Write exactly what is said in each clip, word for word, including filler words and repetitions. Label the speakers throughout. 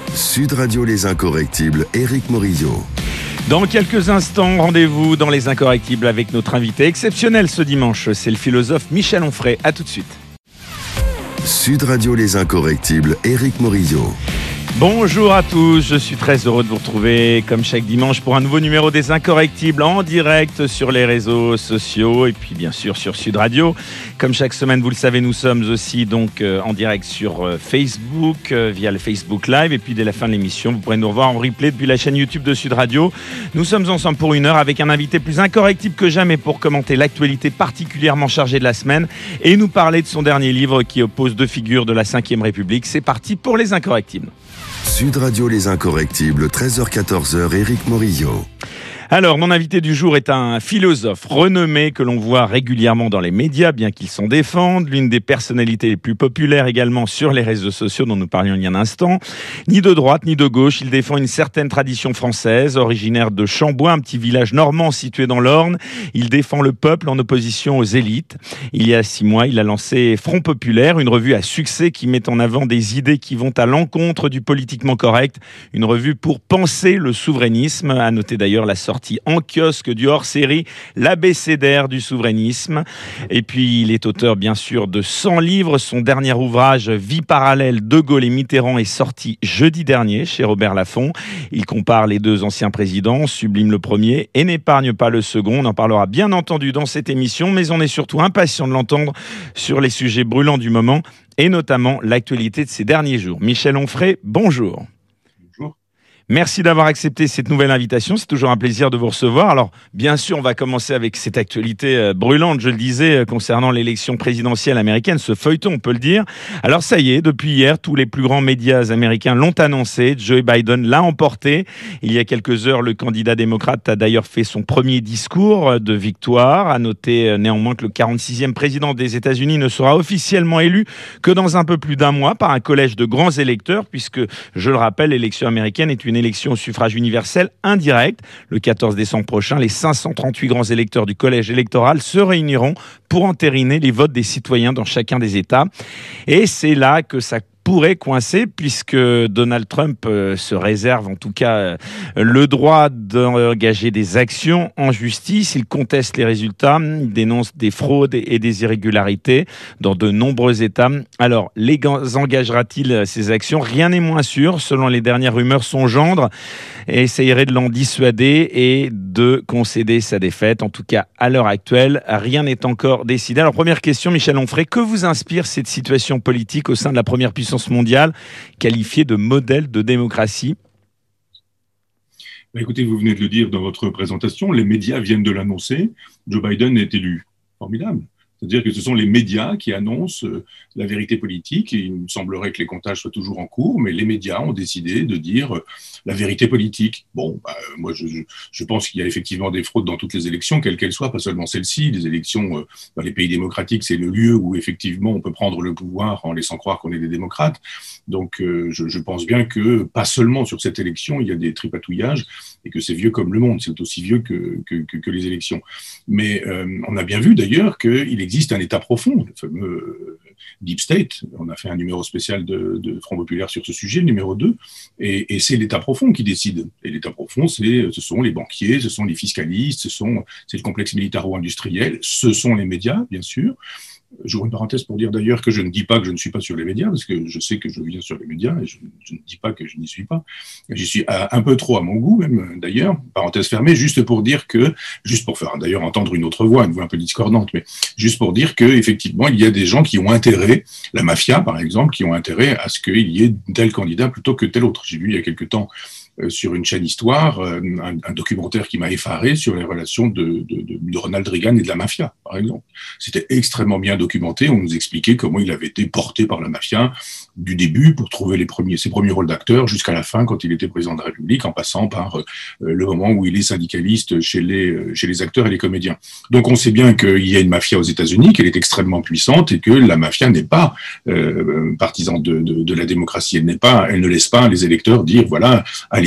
Speaker 1: Sud Radio Les Incorrectibles, Éric Morillo.
Speaker 2: Dans quelques instants, rendez-vous dans Les Incorrectibles avec notre invité exceptionnel ce dimanche. C'est le philosophe Michel Onfray. A tout de suite.
Speaker 1: Sud Radio Les Incorrectibles, Éric Morillo.
Speaker 2: Bonjour à tous, je suis très heureux de vous retrouver comme chaque dimanche pour un nouveau numéro des Incorrectibles en direct sur les réseaux sociaux et puis bien sûr sur Sud Radio. Comme chaque semaine, vous le savez, nous sommes aussi donc euh, en direct sur euh, Facebook euh, via le Facebook Live et puis dès la fin de l'émission, vous pourrez nous revoir en replay depuis la chaîne YouTube de Sud Radio. Nous sommes ensemble pour une heure avec un invité plus incorrectible que jamais pour commenter l'actualité particulièrement chargée de la semaine et nous parler de son dernier livre qui oppose deux figures de la cinquième République. C'est parti pour les Incorrectibles.
Speaker 1: Sud Radio Les Incorrectibles, treize heures quatorze, Éric Morillo.
Speaker 2: Alors, mon invité du jour est un philosophe renommé que l'on voit régulièrement dans les médias, bien qu'il s'en défende. L'une des personnalités les plus populaires également sur les réseaux sociaux dont nous parlions il y a un instant. Ni de droite, ni de gauche, il défend une certaine tradition française, originaire de Chambois, un petit village normand situé dans l'Orne. Il défend le peuple en opposition aux élites. Il y a six mois, il a lancé Front Populaire, une revue à succès qui met en avant des idées qui vont à l'encontre du politiquement correct. Une revue pour penser le souverainisme. À noter d'ailleurs la sortie en kiosque du hors-série L'abécédaire du souverainisme. Et puis, il est auteur, bien sûr, de cent livres. Son dernier ouvrage, Vie parallèle, De Gaulle et Mitterrand, est sorti jeudi dernier chez Robert Laffont. Il compare les deux anciens présidents, sublime le premier et n'épargne pas le second. On en parlera bien entendu dans cette émission, mais on est surtout impatient de l'entendre sur les sujets brûlants du moment et notamment l'actualité de ces derniers jours. Michel Onfray, bonjour. Merci d'avoir accepté cette nouvelle invitation. C'est toujours un plaisir de vous recevoir. Alors, bien sûr, on va commencer avec cette actualité brûlante, je le disais, concernant l'élection présidentielle américaine, ce feuilleton, on peut le dire. Alors, ça y est, depuis hier, tous les plus grands médias américains l'ont annoncé. Joe Biden l'a emporté. Il y a quelques heures, le candidat démocrate a d'ailleurs fait son premier discours de victoire. À noter néanmoins que le quarante-sixième président des États-Unis ne sera officiellement élu que dans un peu plus d'un mois par un collège de grands électeurs, puisque, je le rappelle, l'élection américaine est une élection au suffrage universel indirect. Le quatorze décembre prochain, les cinq cent trente-huit grands électeurs du collège électoral se réuniront pour entériner les votes des citoyens dans chacun des États. Et c'est là que ça pourrait coincer puisque Donald Trump euh, se réserve en tout cas euh, le droit d'engager des actions en justice. Il conteste les résultats, il dénonce des fraudes et des irrégularités dans de nombreux États. Alors, les engagera-t-il ces actions? Rien n'est moins sûr. Selon les dernières rumeurs, son gendre essayerait de l'en dissuader et de concéder sa défaite. En tout cas, à l'heure actuelle, rien n'est encore décidé. Alors, première question, Michel Onfray, que vous inspire cette situation politique au sein de la première puissance mondiale, qualifiée de modèle de démocratie?
Speaker 3: Écoutez, vous venez de le dire dans votre présentation, les médias viennent de l'annoncer. Joe Biden est élu. Formidable. C'est-à-dire que ce sont les médias qui annoncent la vérité politique. Et il me semblerait que les comptages soient toujours en cours, mais les médias ont décidé de dire la vérité politique. Bon, bah, moi, je, je pense qu'il y a effectivement des fraudes dans toutes les élections, quelles qu'elles soient, pas seulement celles-ci. Les élections dans les pays démocratiques, c'est le lieu où effectivement on peut prendre le pouvoir en laissant croire qu'on est des démocrates. Donc, euh, je, je pense bien que pas seulement sur cette élection, il y a des tripatouillages et que c'est vieux comme le monde. C'est aussi vieux que, que, que, que les élections. Mais euh, on a bien vu d'ailleurs qu'il existe un État profond, le fameux Deep State. On a fait un numéro spécial de, de Front Populaire sur ce sujet, le numéro deux, et, et c'est l'État profond qui décide. Et l'État profond, c'est, ce sont les banquiers, ce sont les fiscalistes, ce sont, c'est le complexe militaro-industriel, ce sont les médias, bien sûr. J'ouvre une parenthèse pour dire d'ailleurs que je ne dis pas que je ne suis pas sur les médias, parce que je sais que je viens sur les médias, et je, je ne dis pas que je n'y suis pas. J'y suis à, un peu trop à mon goût, même, d'ailleurs. Parenthèse fermée, juste pour dire que, juste pour faire d'ailleurs entendre une autre voix, une voix un peu discordante, mais juste pour dire que effectivement, il y a des gens qui ont intérêt, la mafia par exemple, qui ont intérêt à ce qu'il y ait tel candidat plutôt que tel autre. J'ai vu il y a quelque temps sur une chaîne Histoire, un, un documentaire qui m'a effaré sur les relations de, de, de, de Ronald Reagan et de la mafia, par exemple. C'était extrêmement bien documenté. On nous expliquait comment il avait été porté par la mafia du début pour trouver les premiers, ses premiers rôles d'acteur jusqu'à la fin quand il était président de la République, en passant par euh, le moment où il est syndicaliste chez les, chez les acteurs et les comédiens. Donc on sait bien qu'il y a une mafia aux États-Unis, qu'elle est extrêmement puissante et que la mafia n'est pas euh, partisan de, de, de la démocratie. Elle n'est pas, elle ne laisse pas les électeurs dire voilà, allez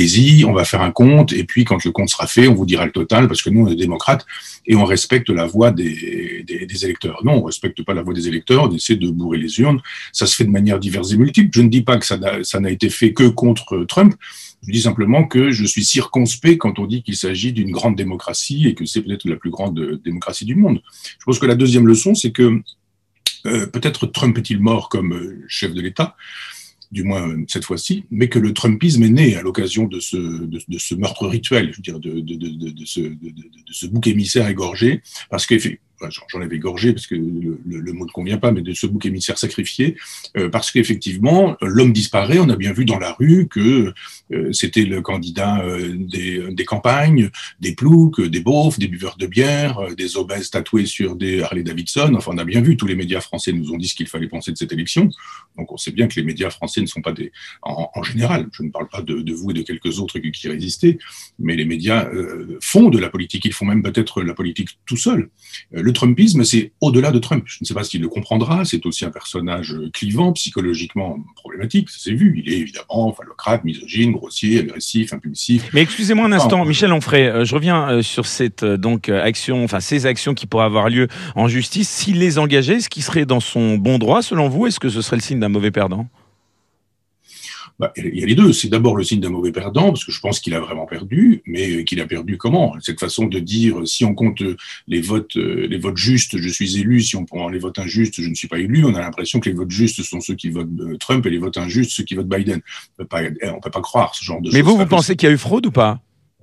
Speaker 3: allez-y, on va faire un compte, et puis quand le compte sera fait, on vous dira le total, parce que nous, on est démocrates, et on respecte la voix des, des, des électeurs. Non, on respecte pas la voix des électeurs, on essaie de bourrer les urnes. Ça se fait de manière diverse et multiple. Je ne dis pas que ça n'a, ça n'a été fait que contre Trump. Je dis simplement que je suis circonspect quand on dit qu'il s'agit d'une grande démocratie et que c'est peut-être la plus grande démocratie du monde. Je pense que la deuxième leçon, c'est que euh, peut-être Trump est-il mort comme euh, chef de l'État, du moins euh, cette fois-ci, mais que le Trumpisme est né à l'occasion de ce, de, de ce meurtre rituel, je veux dire, de, de, de, de, de, ce, de, de, de ce bouc émissaire égorgé, parce que j'en avais égorgé parce que le, le, le mot ne convient pas, mais de ce bouc émissaire sacrifié, euh, parce qu'effectivement, l'homme disparaît. On a bien vu dans la rue que euh, c'était le candidat euh, des, des campagnes, des ploucs, des beaufs, des buveurs de bière, euh, des obèses tatoués sur des Harley-Davidson. Enfin, on a bien vu, tous les médias français nous ont dit ce qu'il fallait penser de cette élection. Donc, on sait bien que les médias français ne sont pas des... En, en général, je ne parle pas de, de vous et de quelques autres qui, qui résistaient, mais les médias euh, font de la politique. Ils font même peut-être la politique tout seuls. Euh, le Trumpisme, c'est au-delà de Trump. Je ne sais pas s'il le comprendra. C'est aussi un personnage clivant, psychologiquement problématique. Ça s'est vu. Il est évidemment phallocrate, misogyne, grossier, agressif, impulsif.
Speaker 2: Mais excusez-moi un instant, enfin, Michel Onfray. Euh, je reviens euh, sur cette euh, donc action, enfin ces actions qui pourraient avoir lieu en justice. S'il les engageait, ce qui serait dans son bon droit, selon vous, est-ce que ce serait le signe d'un mauvais perdant ?
Speaker 3: Bah, il y a les deux. C'est d'abord le signe d'un mauvais perdant, parce que je pense qu'il a vraiment perdu, mais qu'il a perdu comment ? Cette façon de dire, si on compte les votes, les votes justes, je suis élu, si on prend les votes injustes, je ne suis pas élu, on a l'impression que les votes justes sont ceux qui votent Trump et les votes injustes, ceux qui votent Biden. On ne peut pas croire ce genre de choses.
Speaker 2: Mais vous, vous pensez qu'il y a eu fraude ou pas ?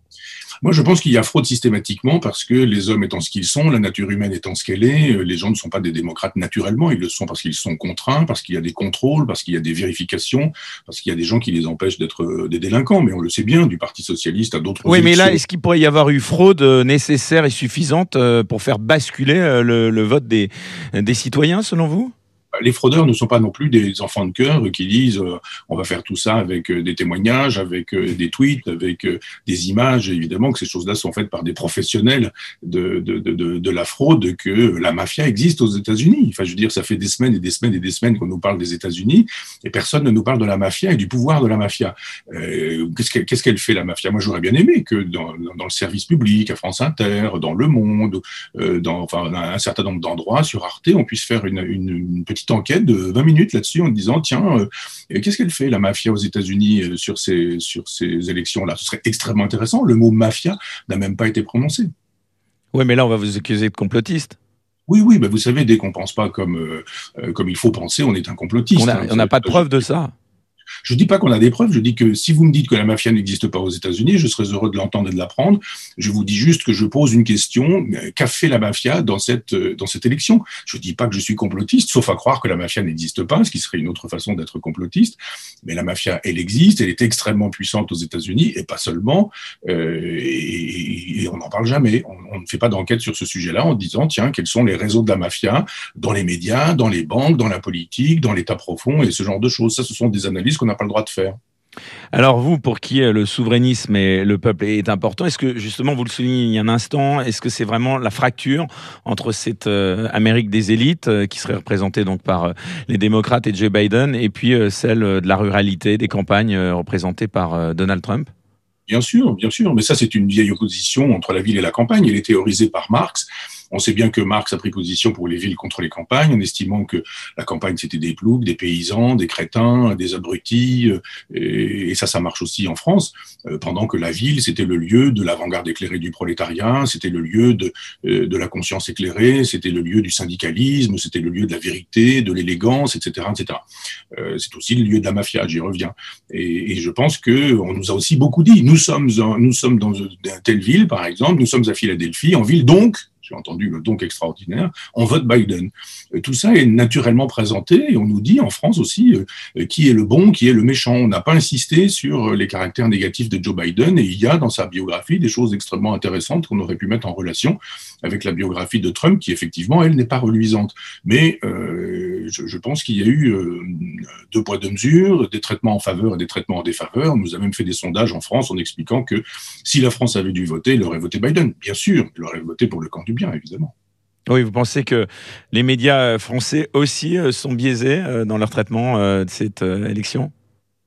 Speaker 3: Moi, je pense qu'il y a fraude systématiquement parce que les hommes étant ce qu'ils sont, la nature humaine étant ce qu'elle est, les gens ne sont pas des démocrates naturellement, ils le sont parce qu'ils sont contraints, parce qu'il y a des contrôles, parce qu'il y a des vérifications, parce qu'il y a des gens qui les empêchent d'être des délinquants. Mais on le sait bien, du Parti socialiste à d'autres
Speaker 2: Oui,
Speaker 3: élections.
Speaker 2: Mais là, est-ce qu'il pourrait y avoir eu fraude nécessaire et suffisante pour faire basculer le, le vote des, des citoyens, selon vous ?
Speaker 3: Les fraudeurs ne sont pas non plus des enfants de cœur qui disent euh, on va faire tout ça avec euh, des témoignages, avec euh, des tweets, avec euh, des images. Évidemment que ces choses-là sont faites par des professionnels de, de, de, de, de la fraude, que la mafia existe aux États-Unis. Enfin, je veux dire, ça fait des semaines et des semaines et des semaines qu'on nous parle des États-Unis et personne ne nous parle de la mafia et du pouvoir de la mafia. Euh, qu'est-ce qu'elle, qu'est-ce qu'elle fait, la mafia ? Moi, j'aurais bien aimé que dans, dans le service public, à France Inter, dans Le Monde, euh, dans enfin, un certain nombre d'endroits, sur Arte, on puisse faire une, une, une petite enquête de vingt minutes là-dessus en disant tiens, euh, qu'est-ce qu'elle fait la mafia aux États-Unis euh, sur ces, sur ces élections-là ? Ce serait extrêmement intéressant. Le mot mafia n'a même pas été prononcé.
Speaker 2: Oui, mais là, on va vous accuser de complotiste.
Speaker 3: Oui, oui, bah vous savez, dès qu'on ne pense pas comme, euh, comme il faut penser, on est un complotiste.
Speaker 2: On n'a hein, pas de preuve de ça.
Speaker 3: Je ne dis pas qu'on a des preuves, je dis que si vous me dites que la mafia n'existe pas aux États-Unis, je serais heureux de l'entendre et de l'apprendre. Je vous dis juste que je pose une question, qu'a fait la mafia dans cette, dans cette élection ? Je ne dis pas que je suis complotiste, sauf à croire que la mafia n'existe pas, ce qui serait une autre façon d'être complotiste. Mais la mafia, elle existe, elle est extrêmement puissante aux États-Unis, et pas seulement, euh, et, et on n'en parle jamais. On, on ne fait pas d'enquête sur ce sujet-là en disant, tiens, quels sont les réseaux de la mafia dans les médias, dans les banques, dans la politique, dans l'État profond, et ce genre de choses. Ça, ce sont des analyses qu'on n'a pas le droit de faire.
Speaker 2: Alors vous, pour qui le souverainisme et le peuple est important, est-ce que justement, vous le soulignez il y a un instant, est-ce que c'est vraiment la fracture entre cette euh, Amérique des élites euh, qui serait représentée donc par euh, les démocrates et Joe Biden, et puis euh, celle de la ruralité, des campagnes euh, représentées par euh, Donald Trump ?
Speaker 3: Bien sûr, bien sûr, mais ça c'est une vieille opposition entre la ville et la campagne, elle est théorisée par Marx. On sait bien que Marx a pris position pour les villes contre les campagnes, en estimant que la campagne, c'était des ploucs, des paysans, des crétins, des abrutis, et, et ça, ça marche aussi en France, pendant que la ville, c'était le lieu de l'avant-garde éclairée du prolétariat, c'était le lieu de, de la conscience éclairée, c'était le lieu du syndicalisme, c'était le lieu de la vérité, de l'élégance, et cetera, et cetera. C'est aussi le lieu de la mafia, j'y reviens. Et, et je pense qu'on nous a aussi beaucoup dit, nous sommes, en, nous sommes dans une telle ville, par exemple, nous sommes à Philadelphie, en ville, donc, j'ai entendu le donc extraordinaire, on vote Biden. Tout ça est naturellement présenté et on nous dit en France aussi euh, qui est le bon, qui est le méchant. On n'a pas insisté sur les caractères négatifs de Joe Biden et il y a dans sa biographie des choses extrêmement intéressantes qu'on aurait pu mettre en relation avec la biographie de Trump qui effectivement, elle, n'est pas reluisante. Mais euh, je, je pense qu'il y a eu euh, deux poids, deux mesures, des traitements en faveur et des traitements en défaveur. On nous a même fait des sondages en France en expliquant que si la France avait dû voter, elle aurait voté Biden. Bien sûr, elle aurait voté pour le camp du bien, évidemment.
Speaker 2: Oui, vous pensez que les médias français aussi sont biaisés dans leur traitement de cette élection ?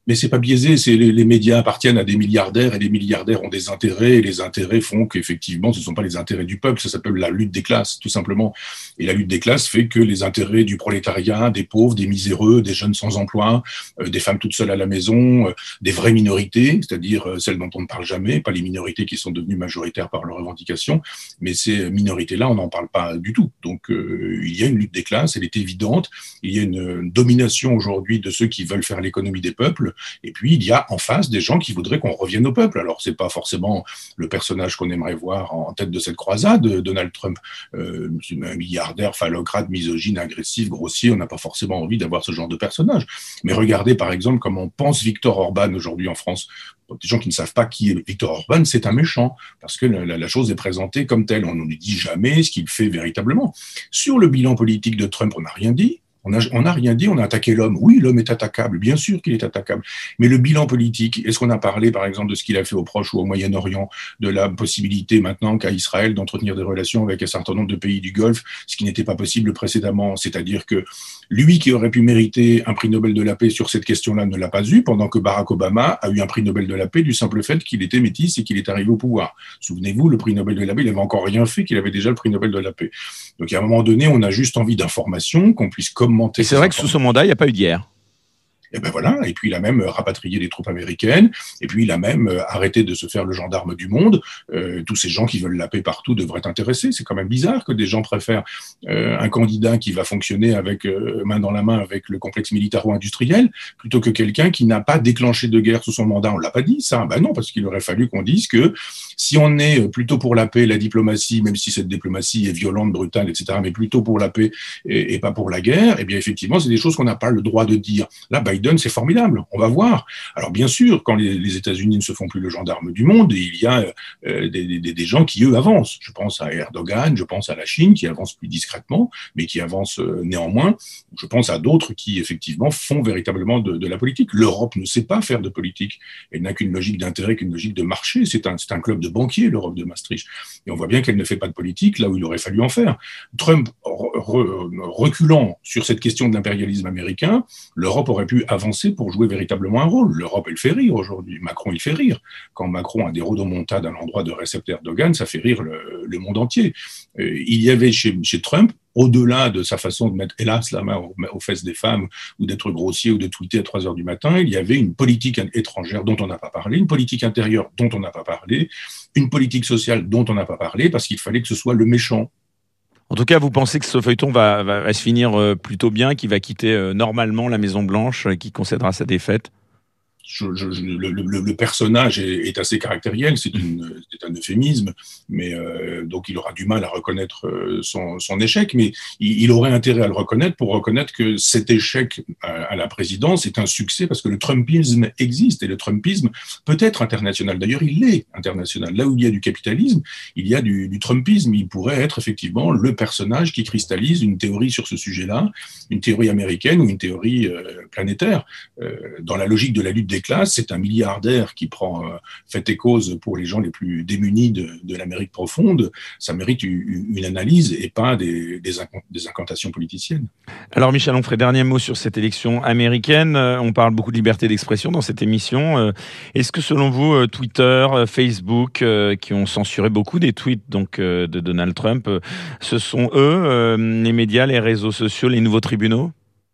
Speaker 3: Mais c'est pas biaisé, c'est les, les médias appartiennent à des milliardaires et les milliardaires ont des intérêts et les intérêts font qu'effectivement ce ne sont pas les intérêts du peuple, ça s'appelle la lutte des classes tout simplement. Et la lutte des classes fait que les intérêts du prolétariat, des pauvres, des miséreux, des jeunes sans emploi, euh, des femmes toutes seules à la maison, euh, des vraies minorités, c'est-à-dire euh, celles dont on ne parle jamais, pas les minorités qui sont devenues majoritaires par leurs revendications, mais ces minorités-là on n'en parle pas du tout. Donc euh, il y a une lutte des classes, elle est évidente, il y a une, une domination aujourd'hui de ceux qui veulent faire l'économie des peuples. Et puis, il y a en face des gens qui voudraient qu'on revienne au peuple. Alors, c'est pas forcément le personnage qu'on aimerait voir en tête de cette croisade, Donald Trump, euh, un milliardaire, phallocrate, misogyne, agressif, grossier. On n'a pas forcément envie d'avoir ce genre de personnage. Mais regardez, par exemple, comment pense Viktor Orban aujourd'hui en France. Des gens qui ne savent pas qui est Viktor Orban, c'est un méchant, parce que la, la chose est présentée comme telle. On ne lui dit jamais ce qu'il fait véritablement. Sur le bilan politique de Trump, on n'a rien dit. On n'a on a rien dit, on a attaqué l'homme. Oui, l'homme est attaquable, bien sûr qu'il est attaquable. Mais le bilan politique, est-ce qu'on a parlé, par exemple, de ce qu'il a fait au Proche ou au Moyen-Orient, de la possibilité maintenant qu'a Israël d'entretenir des relations avec un certain nombre de pays du Golfe, ce qui n'était pas possible précédemment, c'est-à-dire que lui qui aurait pu mériter un prix Nobel de la paix sur cette question-là ne l'a pas eu, pendant que Barack Obama a eu un prix Nobel de la paix du simple fait qu'il était métis et qu'il est arrivé au pouvoir. Souvenez-vous, le prix Nobel de la paix, il n'avait encore rien fait, qu'il avait déjà le prix Nobel de la paix. Donc à un moment donné, on a juste envie d'informations, qu'on puisse commenter.
Speaker 2: Et c'est vrai que sous son mandat, il n'y a pas eu de guerre.
Speaker 3: Et ben voilà, et puis il a même rapatrié les troupes américaines, et puis il a même arrêté de se faire le gendarme du monde. Euh, tous ces gens qui veulent la paix partout devraient être intéressés. C'est quand même bizarre que des gens préfèrent euh, un candidat qui va fonctionner avec euh, main dans la main avec le complexe militaro-industriel, plutôt que quelqu'un qui n'a pas déclenché de guerre sous son mandat. On l'a pas dit ça. Ben non, parce qu'il aurait fallu qu'on dise que si on est plutôt pour la paix, la diplomatie, même si cette diplomatie est violente, brutale, et cetera, mais plutôt pour la paix et, et pas pour la guerre, eh bien effectivement, c'est des choses qu'on n'a pas le droit de dire. Là, Biden, c'est formidable, on va voir. Alors bien sûr, quand les, les États-Unis ne se font plus le gendarme du monde, il y a euh, des, des, des gens qui, eux, avancent. Je pense à Erdogan, je pense à la Chine, qui avance plus discrètement, mais qui avance euh, néanmoins. Je pense à d'autres qui, effectivement, font véritablement de, de la politique. L'Europe ne sait pas faire de politique. Elle n'a qu'une logique d'intérêt, qu'une logique de marché. C'est un, c'est un club de banquiers, l'Europe de Maastricht. Et on voit bien qu'elle ne fait pas de politique là où il aurait fallu en faire. Trump, re, re, reculant sur cette question de l'impérialisme américain, l'Europe aurait pu avancer pour jouer véritablement un rôle. L'Europe, elle fait rire aujourd'hui. Macron, il fait rire. Quand Macron a des rodomontades à l'endroit de Recep Erdogan, ça fait rire le, le monde entier. Euh, il y avait chez, chez Trump, au-delà de sa façon de mettre, hélas, la main aux, aux fesses des femmes, ou d'être grossier, ou de tweeter à trois heures du matin, il y avait une politique étrangère dont on n'a pas parlé, une politique intérieure dont on n'a pas parlé, une politique sociale dont on n'a pas parlé, parce qu'il fallait que ce soit le méchant.
Speaker 2: En tout cas, vous pensez que ce feuilleton va, va, va se finir euh, plutôt bien, qu'il va quitter euh, normalement la Maison-Blanche, euh, qui concédera sa défaite?
Speaker 3: Je, je, le, le, le personnage est, est assez caractériel, c'est, une, c'est un euphémisme, mais euh, donc il aura du mal à reconnaître son, son échec, mais il, il aurait intérêt à le reconnaître pour reconnaître que cet échec à, à la présidence est un succès parce que le Trumpisme existe et le Trumpisme peut être international. D'ailleurs, il est international. Là où il y a du capitalisme, il y a du, du Trumpisme. Il pourrait être effectivement le personnage qui cristallise une théorie sur ce sujet-là, une théorie américaine ou une théorie euh, planétaire. Euh, dans la logique de la lutte des classes, c'est un milliardaire qui prend euh, fait et cause pour les gens les plus démunis de, de l'Amérique profonde. Ça mérite une, une analyse et pas des, des, incant- des incantations politiciennes.
Speaker 2: Alors Michel Onfray, dernier mot sur cette élection américaine. Euh, on parle beaucoup de liberté d'expression dans cette émission. Euh, est-ce que selon vous, euh, Twitter, euh, Facebook, euh, qui ont censuré beaucoup des tweets donc, euh, de Donald Trump, euh, ce sont eux, euh, les médias, les réseaux sociaux, les nouveaux tribunaux ?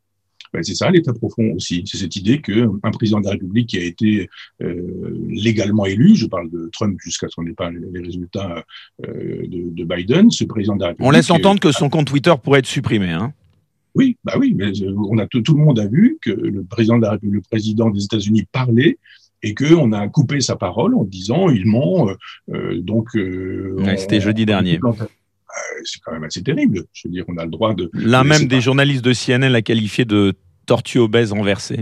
Speaker 3: Ben c'est ça l'état profond aussi, c'est cette idée qu'un président de la République qui a été euh, légalement élu, je parle de Trump jusqu'à ce qu'on n'ait pas les résultats euh, de, de Biden, ce président de la République...
Speaker 2: On laisse entendre que son compte Twitter pourrait être supprimé, hein.
Speaker 3: Oui, bah oui, mais on a tout, tout le monde a vu que le président de la République, le président des États-Unis parlait et qu'on a coupé sa parole en disant il ment, euh, donc... Euh,
Speaker 2: ouais, c'était
Speaker 3: on,
Speaker 2: jeudi dernier.
Speaker 3: C'est quand même assez terrible. Je veux dire, on a le droit de...
Speaker 2: L'un
Speaker 3: de
Speaker 2: même des
Speaker 3: pas.
Speaker 2: journalistes de C N N l'a qualifié de tortue obèse renversée.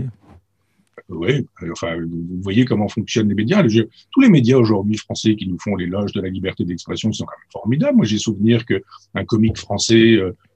Speaker 3: Oui, enfin, vous voyez comment fonctionnent les médias. Tous les médias aujourd'hui français qui nous font l'éloge de la liberté d'expression sont quand même formidables. Moi, j'ai souvenir qu'un comique français, euh,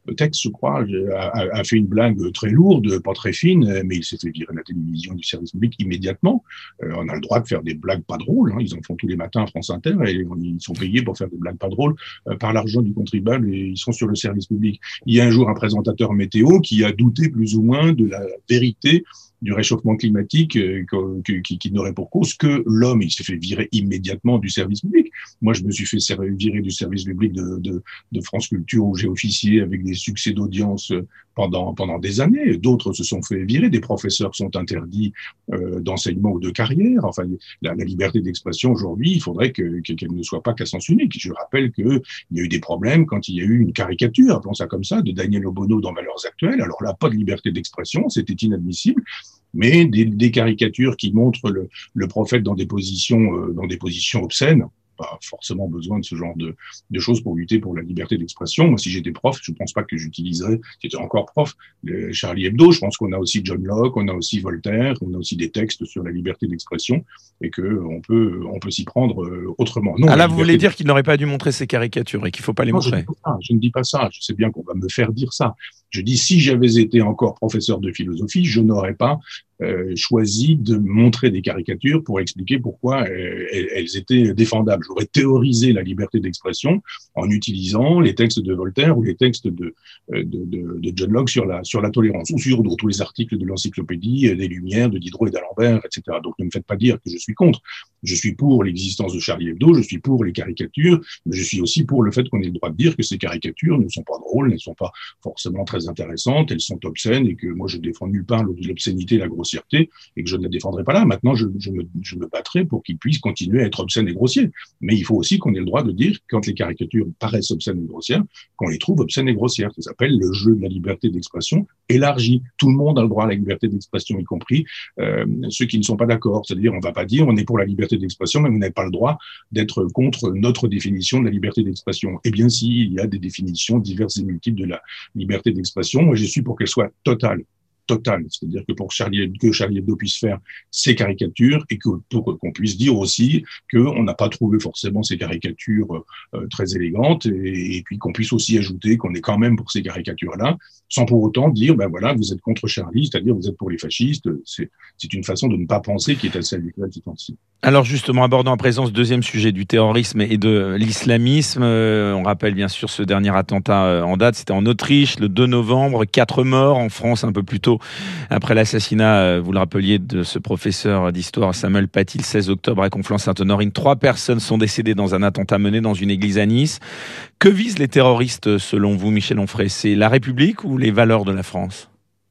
Speaker 3: Tex, je crois, a, a fait une blague très lourde, pas très fine, mais il s'est fait virer de la télévision du service public immédiatement. Euh, on a le droit de faire des blagues pas drôles, hein, ils en font tous les matins à France Inter, et ils sont payés pour faire des blagues pas drôles euh, par l'argent du contribuable, et ils sont sur le service public. Il y a un jour un présentateur météo qui a douté plus ou moins de la vérité du réchauffement climatique euh, qui, qui, qui n'aurait pour cause que l'homme. Il s'est fait virer immédiatement du service public. Moi, je me suis fait virer du service public de, de, de France Culture où j'ai officié avec des succès d'audience pendant, pendant des années. D'autres se sont fait virer. Des professeurs sont interdits euh, d'enseignement ou de carrière. Enfin, la, la liberté d'expression aujourd'hui, il faudrait que, que, qu'elle ne soit pas qu'à sens unique. Je rappelle qu'il y a eu des problèmes quand il y a eu une caricature, appelons ça comme ça, de Daniel Obono dans Valeurs Actuelles. Alors là, pas de liberté d'expression, c'était inadmissible. Mais des, des caricatures qui montrent le, le prophète dans des positions, euh, dans des positions obscènes, pas forcément besoin de ce genre de, de choses pour lutter pour la liberté d'expression. Moi, si j'étais prof, je ne pense pas que j'utiliserais, si j'étais encore prof, le Charlie Hebdo. Je pense qu'on a aussi John Locke, on a aussi Voltaire, on a aussi des textes sur la liberté d'expression et que on peut, on peut s'y prendre autrement.
Speaker 2: Non, ah là, vous voulez dire qu'il n'aurait pas dû montrer ces caricatures et qu'il ne faut pas les
Speaker 3: non,
Speaker 2: montrer?
Speaker 3: Je, dis pas, je ne dis pas ça. Je sais bien qu'on va me faire dire ça. Je dis, si j'avais été encore professeur de philosophie, je n'aurais pas euh, choisi de montrer des caricatures pour expliquer pourquoi euh, elles étaient défendables. J'aurais théorisé la liberté d'expression en utilisant les textes de Voltaire ou les textes de, de, de, de John Locke sur la, sur la tolérance, ou sur tous les articles de l'encyclopédie, des Lumières, de Diderot et d'Alembert, et cetera. Donc ne me faites pas dire que je suis contre. Je suis pour l'existence de Charlie Hebdo, je suis pour les caricatures, mais je suis aussi pour le fait qu'on ait le droit de dire que ces caricatures ne sont pas drôles, ne sont pas forcément très intéressantes, elles sont obscènes et que moi je défends nulle part l'obscénité et la grossièreté et que je ne la défendrai pas là. Maintenant, je, je, me, je me battrai pour qu'ils puissent continuer à être obscènes et grossiers. Mais il faut aussi qu'on ait le droit de dire, quand les caricatures paraissent obscènes et grossières, qu'on les trouve obscènes et grossières. Ça s'appelle le jeu de la liberté d'expression élargi. Tout le monde a le droit à la liberté d'expression, y compris euh, ceux qui ne sont pas d'accord. C'est-à-dire, on ne va pas dire on est pour la liberté d'expression, mais vous n'avez pas le droit d'être contre notre définition de la liberté d'expression. Eh bien, si, il y a des définitions diverses et multiples de la liberté d'expression, moi je suis pour qu'elle soit totale. Total, c'est-à-dire que pour Charlie, que Charlie Hebdo puisse faire ses caricatures et que pour qu'on puisse dire aussi qu'on n'a pas trouvé forcément ces caricatures euh, très élégantes et, et puis qu'on puisse aussi ajouter qu'on est quand même pour ces caricatures-là, sans pour autant dire ben voilà vous êtes contre Charlie, c'est-à-dire vous êtes pour les fascistes. C'est, c'est une façon de ne pas penser qui est assez habituelle ces temps-ci.
Speaker 2: Alors justement, abordant à présent ce deuxième sujet du terrorisme et de l'islamisme, euh, on rappelle bien sûr ce dernier attentat euh, en date, c'était en Autriche le deux novembre, quatre morts en France un peu plus tôt après l'assassinat, vous le rappeliez, de ce professeur d'histoire Samuel Paty le seize octobre à Conflans-Sainte-Honorine. Trois personnes sont décédées dans un attentat mené dans une église à Nice. Que visent les terroristes selon vous, Michel Onfray? C'est la République ou les valeurs de la France?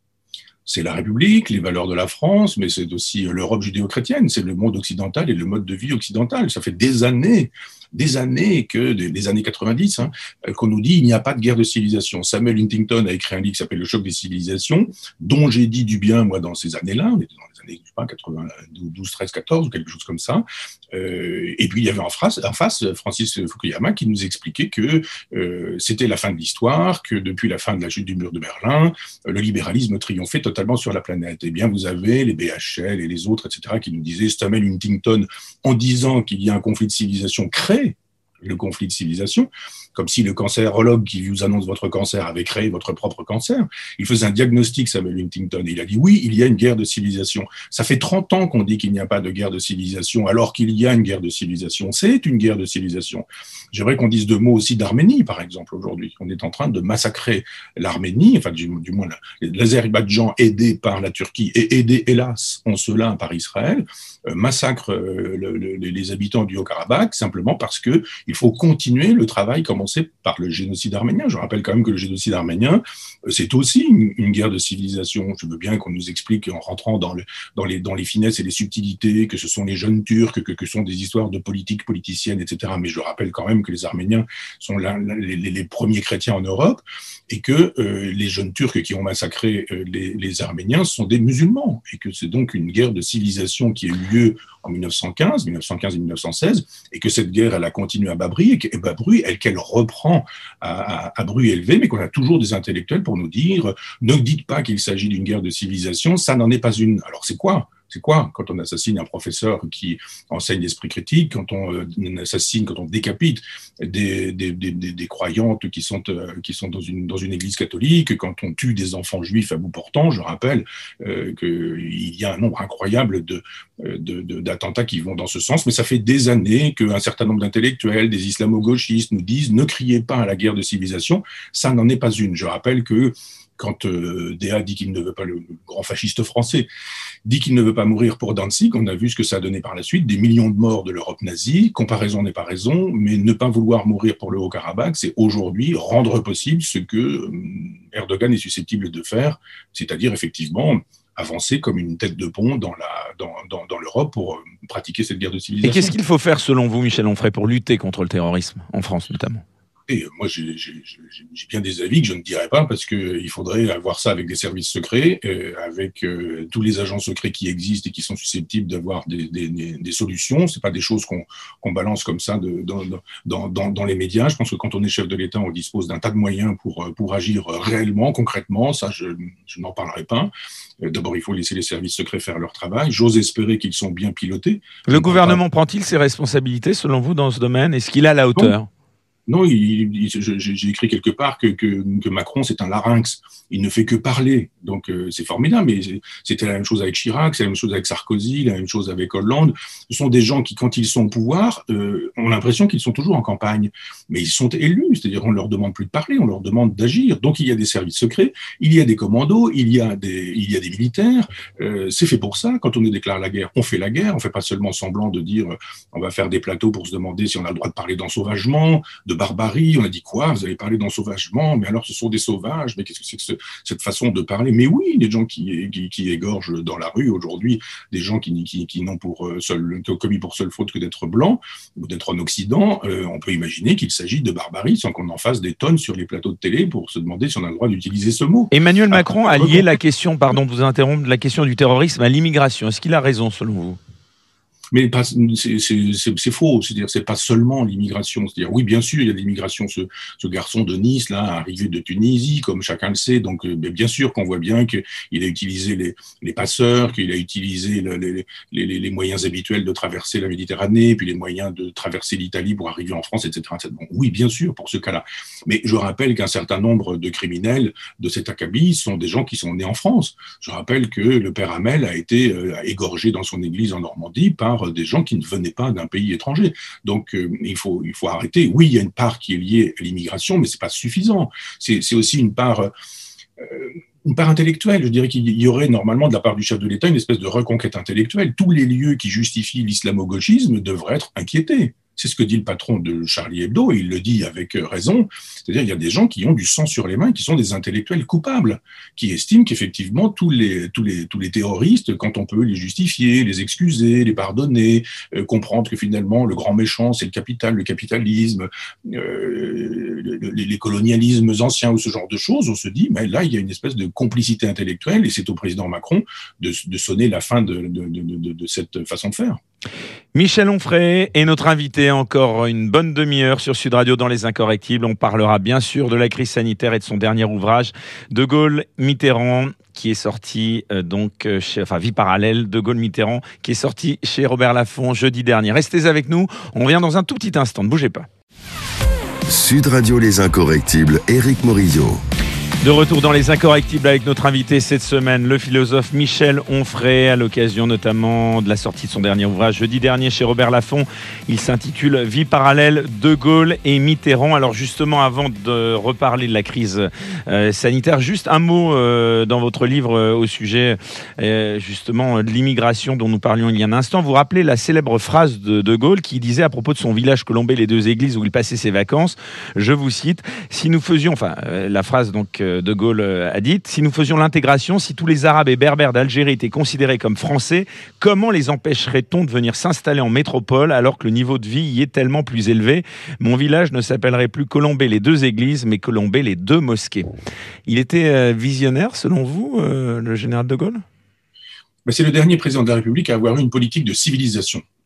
Speaker 3: C'est la République, les valeurs de la France, mais c'est aussi l'Europe judéo-chrétienne, c'est le monde occidental et le mode de vie occidental. Ça fait des années, des années, que des années quatre-vingt-dix, hein, qu'on nous dit il n'y a pas de guerre de civilisation. Samuel Huntington a écrit un livre qui s'appelle Le choc des civilisations, dont j'ai dit du bien, moi, dans ces années-là. On était dans les années, je sais pas, quatre-vingt-douze, treize, quatorze, ou quelque chose comme ça. Euh, et puis, il y avait en face, en face Francis Fukuyama qui nous expliquait que euh, c'était la fin de l'histoire, que depuis la fin de la chute du mur de Berlin, le libéralisme triomphait totalement sur la planète. Eh bien, vous avez les B H L et les autres, et cetera, qui nous disaient, Samuel Huntington, en disant qu'il y a un conflit de civilisation, crée le conflit de civilisation, comme si le cancérologue qui vous annonce votre cancer avait créé votre propre cancer. Il faisait un diagnostic, Samuel Huntington, et il a dit oui, il y a une guerre de civilisation. Ça fait trente ans qu'on dit qu'il n'y a pas de guerre de civilisation, alors qu'il y a une guerre de civilisation. C'est une guerre de civilisation. J'aimerais qu'on dise deux mots aussi d'Arménie, par exemple, aujourd'hui. On est en train de massacrer l'Arménie, enfin, du, du moins, l'Azerbaïdjan aidé par la Turquie et aidé, hélas, en cela par Israël, euh, massacre euh, le, le, les habitants du Haut-Karabakh simplement parce que il faut continuer le travail commencé par le génocide arménien. Je rappelle quand même que le génocide arménien, c'est aussi une, une guerre de civilisation. Je veux bien qu'on nous explique en rentrant dans, le, dans, les, dans les finesses et les subtilités que ce sont les jeunes Turcs, que, que sont des histoires de politique politicienne, et cetera. Mais je rappelle quand même que les Arméniens sont la, la, les, les premiers chrétiens en Europe et que euh, les jeunes Turcs qui ont massacré euh, les, les Arméniens sont des musulmans et que c'est donc une guerre de civilisation qui a eu lieu en mille neuf cent quinze, mille neuf cent quinze et mille neuf cent seize, et que cette guerre, elle a continué à bas bruit, et bas bruit, elle, qu'elle reprend à, à, à bruit élevé, mais qu'on a toujours des intellectuels pour nous dire ne dites pas qu'il s'agit d'une guerre de civilisation, ça n'en est pas une. Alors c'est quoi ? C'est quoi quand on assassine un professeur qui enseigne l'esprit critique, quand on euh, assassine, quand on décapite des, des, des, des croyantes qui sont, euh, qui sont dans, une, dans une église catholique, quand on tue des enfants juifs à bout portant. Je rappelle euh, qu'il y a un nombre incroyable de, de, de, d'attentats qui vont dans ce sens, mais ça fait des années qu'un certain nombre d'intellectuels, des islamo-gauchistes nous disent « ne criez pas à la guerre de civilisation », ça n'en est pas une. Je rappelle que quand euh, Déa dit qu'il ne veut pas, le, le grand fasciste français, dit qu'il ne veut pas mourir pour Danzig, on a vu ce que ça a donné par la suite, des millions de morts de l'Europe nazie, comparaison n'est pas raison, mais ne pas vouloir mourir pour le Haut-Karabakh, c'est aujourd'hui rendre possible ce que euh, Erdogan est susceptible de faire, c'est-à-dire effectivement avancer comme une tête de pont dans, la, dans, dans, dans l'Europe pour euh, pratiquer cette guerre de civilisation.
Speaker 2: Et qu'est-ce qu'il faut faire selon vous, Michel Onfray, pour lutter contre le terrorisme, en France notamment ?
Speaker 3: Et moi, j'ai, j'ai, j'ai bien des avis que je ne dirais pas parce qu'il faudrait avoir ça avec des services secrets, euh, avec euh, tous les agents secrets qui existent et qui sont susceptibles d'avoir des, des, des, des solutions. C'est pas des choses qu'on, qu'on balance comme ça de, dans, dans, dans, dans les médias. Je pense que quand on est chef de l'État, on dispose d'un tas de moyens pour, pour agir réellement, concrètement. Ça, je, je n'en parlerai pas. D'abord, il faut laisser les services secrets faire leur travail. J'ose espérer qu'ils sont bien pilotés.
Speaker 2: Le gouvernement pas... prend-il ses responsabilités, selon vous, dans ce domaine ? Est-ce qu'il a la hauteur ?
Speaker 3: Non. Non, il, il, j'ai écrit quelque part que, que, que Macron, c'est un larynx. Il ne fait que parler. Donc, euh, c'est formidable. Mais c'était la même chose avec Chirac, c'est la même chose avec Sarkozy, la même chose avec Hollande. Ce sont des gens qui, quand ils sont au pouvoir, euh, ont l'impression qu'ils sont toujours en campagne. Mais ils sont élus. C'est-à-dire, on ne leur demande plus de parler, on leur demande d'agir. Donc, il y a des services secrets, il y a des commandos, il y a des, il y a des militaires. Euh, c'est fait pour ça. Quand on nous déclare la guerre, on fait la guerre. On ne fait pas seulement semblant de dire, on va faire des plateaux pour se demander si on a le droit de parler d'ensauvagement, de barbarie. On a dit quoi ? Vous avez parlé d'ensauvagement, mais alors ce sont des sauvages, mais qu'est-ce que c'est que ce, cette façon de parler ? Mais oui, des gens qui, qui, qui égorgent dans la rue aujourd'hui, des gens qui, qui, qui n'ont pour seul, commis pour seule faute que d'être blancs ou d'être en Occident, euh, on peut imaginer qu'il s'agit de barbarie sans qu'on en fasse des tonnes sur les plateaux de télé pour se demander si on a le droit d'utiliser ce mot.
Speaker 2: Emmanuel Macron a lié la question, pardon de vous interrompre, la question du terrorisme à l'immigration. Est-ce qu'il a raison selon vous ?
Speaker 3: Mais c'est, c'est, c'est, c'est faux, c'est-à-dire c'est pas seulement l'immigration. C'est-à-dire oui, bien sûr, il y a l'immigration. Ce, ce garçon de Nice là, arrivé de Tunisie, comme chacun le sait. Donc bien sûr qu'on voit bien qu'il a utilisé les, les passeurs, qu'il a utilisé le, les, les, les moyens habituels de traverser la Méditerranée, puis les moyens de traverser l'Italie pour arriver en France, et cetera, et cetera. Bon, oui, bien sûr, pour ce cas-là. Mais je rappelle qu'un certain nombre de criminels de cet acabit sont des gens qui sont nés en France. Je rappelle que le père Hamel a été euh, égorgé dans son église en Normandie par des gens qui ne venaient pas d'un pays étranger. Donc, euh, il faut, il faut arrêter. Oui, il y a une part qui est liée à l'immigration, mais c'est pas suffisant. C'est, c'est aussi une part, euh, une part intellectuelle. Je dirais qu'il y aurait normalement de la part du chef de l'État une espèce de reconquête intellectuelle. Tous les lieux qui justifient l'islamo-gauchisme devraient être inquiétés. C'est ce que dit le patron de Charlie Hebdo, et il le dit avec raison. C'est-à-dire, il y a des gens qui ont du sang sur les mains, qui sont des intellectuels coupables, qui estiment qu'effectivement, tous les, tous les, tous les terroristes, quand on peut les justifier, les excuser, les pardonner, euh, comprendre que finalement, le grand méchant, c'est le capital, le capitalisme, euh, les, les colonialismes anciens ou ce genre de choses, on se dit, mais là, il y a une espèce de complicité intellectuelle, et c'est au président Macron de, de sonner la fin de, de, de, de, de cette façon de faire.
Speaker 2: Michel Onfray est notre invité encore une bonne demi-heure sur Sud Radio dans Les Incorrectibles. On parlera bien sûr de la crise sanitaire et de son dernier ouvrage, De Gaulle Mitterrand, qui est sorti euh, donc chez, enfin Vie parallèle, De Gaulle Mitterrand, qui est sorti chez Robert Laffont jeudi dernier. Restez avec nous, on revient dans un tout petit instant, ne bougez pas.
Speaker 1: Sud Radio Les Incorrectibles, Éric Morillo.
Speaker 2: De retour dans Les Incorrectibles avec notre invité cette semaine, le philosophe Michel Onfray, à l'occasion notamment de la sortie de son dernier ouvrage jeudi dernier chez Robert Laffont. Il s'intitule Vie parallèle, De Gaulle et Mitterrand. Alors justement, avant de reparler de la crise euh, sanitaire, juste un mot euh, dans votre livre euh, au sujet euh, justement de l'immigration dont nous parlions il y a un instant. Vous rappelez la célèbre phrase de De Gaulle qui disait à propos de son village colombais, les deux églises où il passait ses vacances, je vous cite, si nous faisions, enfin euh, la phrase donc euh, De Gaulle a dit, si nous faisions l'intégration, si tous les Arabes et Berbères d'Algérie étaient considérés comme Français, comment les empêcherait-on de venir s'installer en métropole alors que le niveau de vie y est tellement plus élevé ? Mon village ne s'appellerait plus Colombey les deux églises, mais Colombey les deux mosquées. Il était visionnaire, selon vous, euh, le général de Gaulle ?
Speaker 3: Ben, c'est le dernier président de la République à avoir eu une politique de civilisation.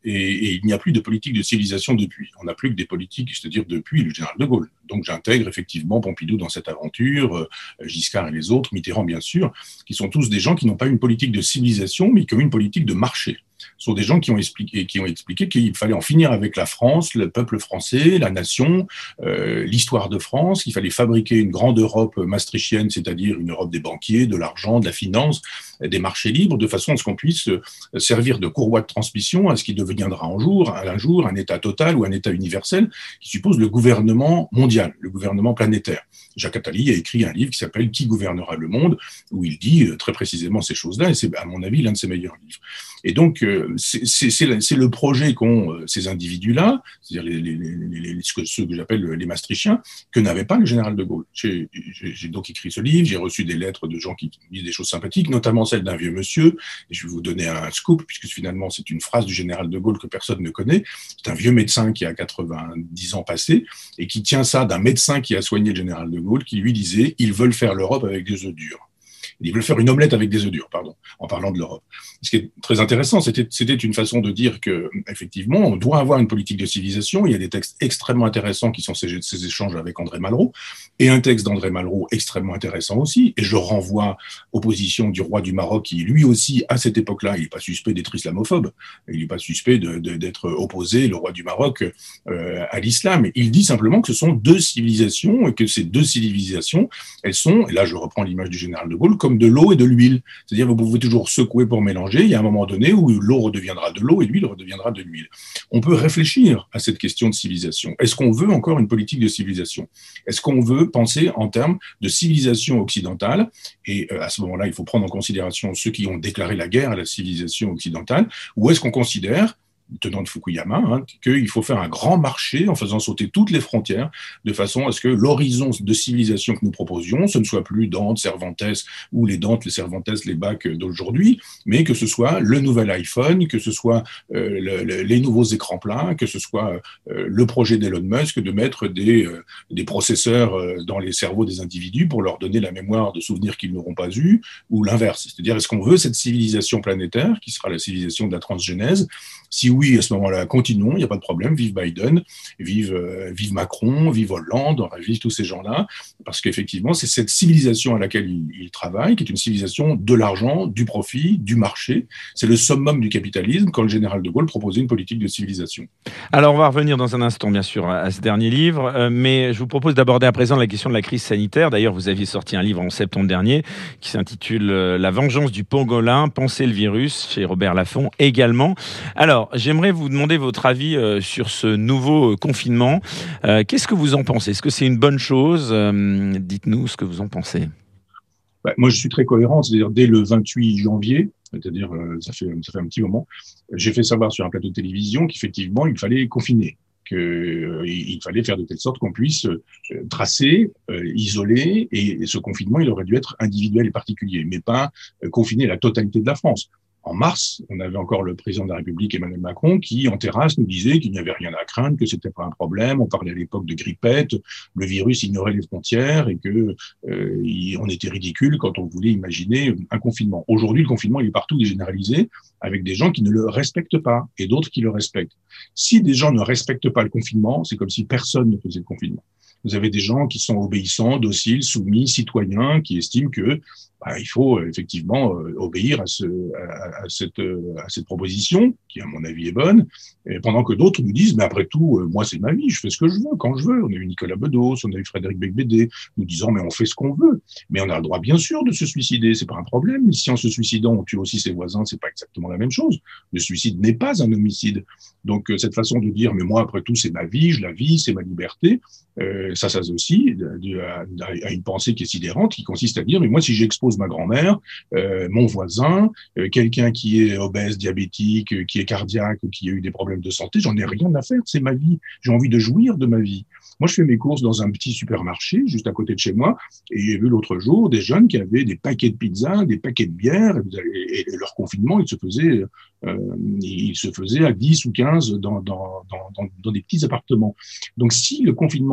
Speaker 3: et, et il n'y a plus de politique de civilisation depuis. On n'a plus que des politiques, c'est-à-dire depuis le général de Gaulle. Donc j'intègre effectivement Pompidou dans cette aventure, euh, Giscard et les autres, Mitterrand bien sûr, qui sont tous des gens qui n'ont pas une politique de civilisation, mais qui ont une politique de marché. Ce sont des gens qui ont expliqué, qui ont expliqué qu'il fallait en finir avec la France, le peuple français, la nation, euh, l'histoire de France, qu'il fallait fabriquer une grande Europe maastrichtienne, c'est-à-dire une Europe des banquiers, de l'argent, de la finance, des marchés libres, de façon à ce qu'on puisse servir de courroie de transmission à ce qui deviendra un jour, un jour un État total ou un État universel qui suppose le gouvernement mondial, le gouvernement planétaire. Jacques Attali a écrit un livre qui s'appelle « Qui gouvernera le monde ?» où il dit très précisément ces choses-là, et c'est à mon avis l'un de ses meilleurs livres. Et donc, c'est, c'est, c'est, c'est le projet qu'ont ces individus-là, c'est-à-dire les, les, les, les, ceux que j'appelle les Maastrichtiens, que n'avait pas le général de Gaulle. J'ai, j'ai, j'ai donc écrit ce livre, j'ai reçu des lettres de gens qui disent des choses sympathiques, notamment celle d'un vieux monsieur, et je vais vous donner un scoop, puisque finalement c'est une phrase du général de Gaulle que personne ne connaît. C'est un vieux médecin qui a quatre-vingt-dix ans passés, et qui tient ça d'un médecin qui a soigné le général de Gaulle, qui lui disait « Ils veulent faire l'Europe avec des œufs durs ». Ils veulent faire une omelette avec des œufs durs, pardon, en parlant de l'Europe. Ce qui est très intéressant, c'était, c'était une façon de dire que, effectivement, on doit avoir une politique de civilisation. Il y a des textes extrêmement intéressants qui sont ces, ces échanges avec André Malraux, et un texte d'André Malraux extrêmement intéressant aussi. Et je renvoie aux positions du roi du Maroc, qui lui aussi, à cette époque-là, il n'est pas suspect d'être islamophobe, il n'est pas suspect de, de, d'être opposé, le roi du Maroc, euh, à l'islam. Il dit simplement que ce sont deux civilisations, et que ces deux civilisations, elles sont, et là je reprends l'image du général de Gaulle, comme de l'eau et de l'huile. C'est-à-dire vous pouvez toujours secouer pour mélanger, il y a un moment donné où l'eau redeviendra de l'eau et l'huile redeviendra de l'huile. On peut réfléchir à cette question de civilisation. Est-ce qu'on veut encore une politique de civilisation ? Est-ce qu'on veut penser en termes de civilisation occidentale ? Et à ce moment-là, il faut prendre en considération ceux qui ont déclaré la guerre à la civilisation occidentale, ou est-ce qu'on considère, tenant de Fukuyama, hein, qu'il faut faire un grand marché en faisant sauter toutes les frontières, de façon à ce que l'horizon de civilisation que nous proposions, ce ne soit plus Dante, Cervantes, ou les Dante, les Cervantes, les Bach d'aujourd'hui, mais que ce soit le nouvel iPhone, que ce soit euh, le, le, les nouveaux écrans plats, que ce soit euh, le projet d'Elon Musk de mettre des, euh, des processeurs euh, dans les cerveaux des individus pour leur donner la mémoire de souvenirs qu'ils n'auront pas eus, ou l'inverse. C'est-à-dire, est-ce qu'on veut cette civilisation planétaire, qui sera la civilisation de la transgénèse ? Si oui, à ce moment-là, continuons, il n'y a pas de problème, vive Biden, vive, euh, vive Macron, vive Hollande, vive tous ces gens-là, parce qu'effectivement, c'est cette civilisation à laquelle ils, ils travaillent, qui est une civilisation de l'argent, du profit, du marché. C'est le summum du capitalisme quand le général de Gaulle proposait une politique de civilisation.
Speaker 2: Alors, on va revenir dans un instant, bien sûr, à ce dernier livre, euh, mais je vous propose d'aborder à présent la question de la crise sanitaire. D'ailleurs, vous aviez sorti un livre en septembre dernier qui s'intitule euh, « La vengeance du pangolin, penser le virus » chez Robert Laffont également. Alors, j'aimerais vous demander votre avis euh, sur ce nouveau euh, confinement. Euh, qu'est-ce que vous en pensez ? Est-ce que c'est une bonne chose ? euh, Dites-nous ce que vous en pensez.
Speaker 3: Bah, moi, je suis très cohérent. C'est-à-dire, dès le vingt-huit janvier, c'est-à-dire, euh, ça fait, ça fait un petit moment, j'ai fait savoir sur un plateau de télévision qu'effectivement, il fallait confiner, qu'il euh, fallait faire de telle sorte qu'on puisse euh, tracer, euh, isoler, et, et ce confinement, il aurait dû être individuel et particulier, mais pas euh, confiner la totalité de la France. En mars, on avait encore le président de la République, Emmanuel Macron, qui, en terrasse, nous disait qu'il n'y avait rien à craindre, que c'était pas un problème. On parlait à l'époque de grippette, le virus ignorait les frontières et que euh, on était ridicule quand on voulait imaginer un confinement. Aujourd'hui, le confinement, il est partout, il est généralisé, avec des gens qui ne le respectent pas et d'autres qui le respectent. Si des gens ne respectent pas le confinement, c'est comme si personne ne faisait le confinement. Vous avez des gens qui sont obéissants, dociles, soumis, citoyens, qui estiment que bah, il faut euh, effectivement euh, obéir à, ce, à, à, cette, euh, à cette proposition, qui à mon avis est bonne, et pendant que d'autres nous disent, mais après tout, euh, moi c'est ma vie, je fais ce que je veux, quand je veux. On a eu Nicolas Bedos, on a eu Frédéric Becbédé, nous disant, mais on fait ce qu'on veut, mais on a le droit bien sûr de se suicider, c'est pas un problème. Mais si en se suicidant on tue aussi ses voisins, c'est pas exactement la même chose. Le suicide n'est pas un homicide. Donc euh, cette façon de dire, mais moi après tout c'est ma vie, je la vis, c'est ma liberté, euh, ça s'associe à, à une pensée qui est sidérante, qui consiste à dire, mais moi si j'expose ma grand-mère, euh, mon voisin, euh, quelqu'un qui est obèse, diabétique, euh, qui est cardiaque ou qui a eu des problèmes de santé, j'en ai rien à faire, c'est ma vie. J'ai envie de jouir de ma vie. Moi, je fais mes courses dans un petit supermarché juste à côté de chez moi et j'ai vu l'autre jour des jeunes qui avaient des paquets de pizza, des paquets de bière et, et, et leur confinement, il se faisait, euh, il se faisait à dix ou quinze dans, dans, dans, dans, dans des petits appartements. Donc, si le confinement n'est pas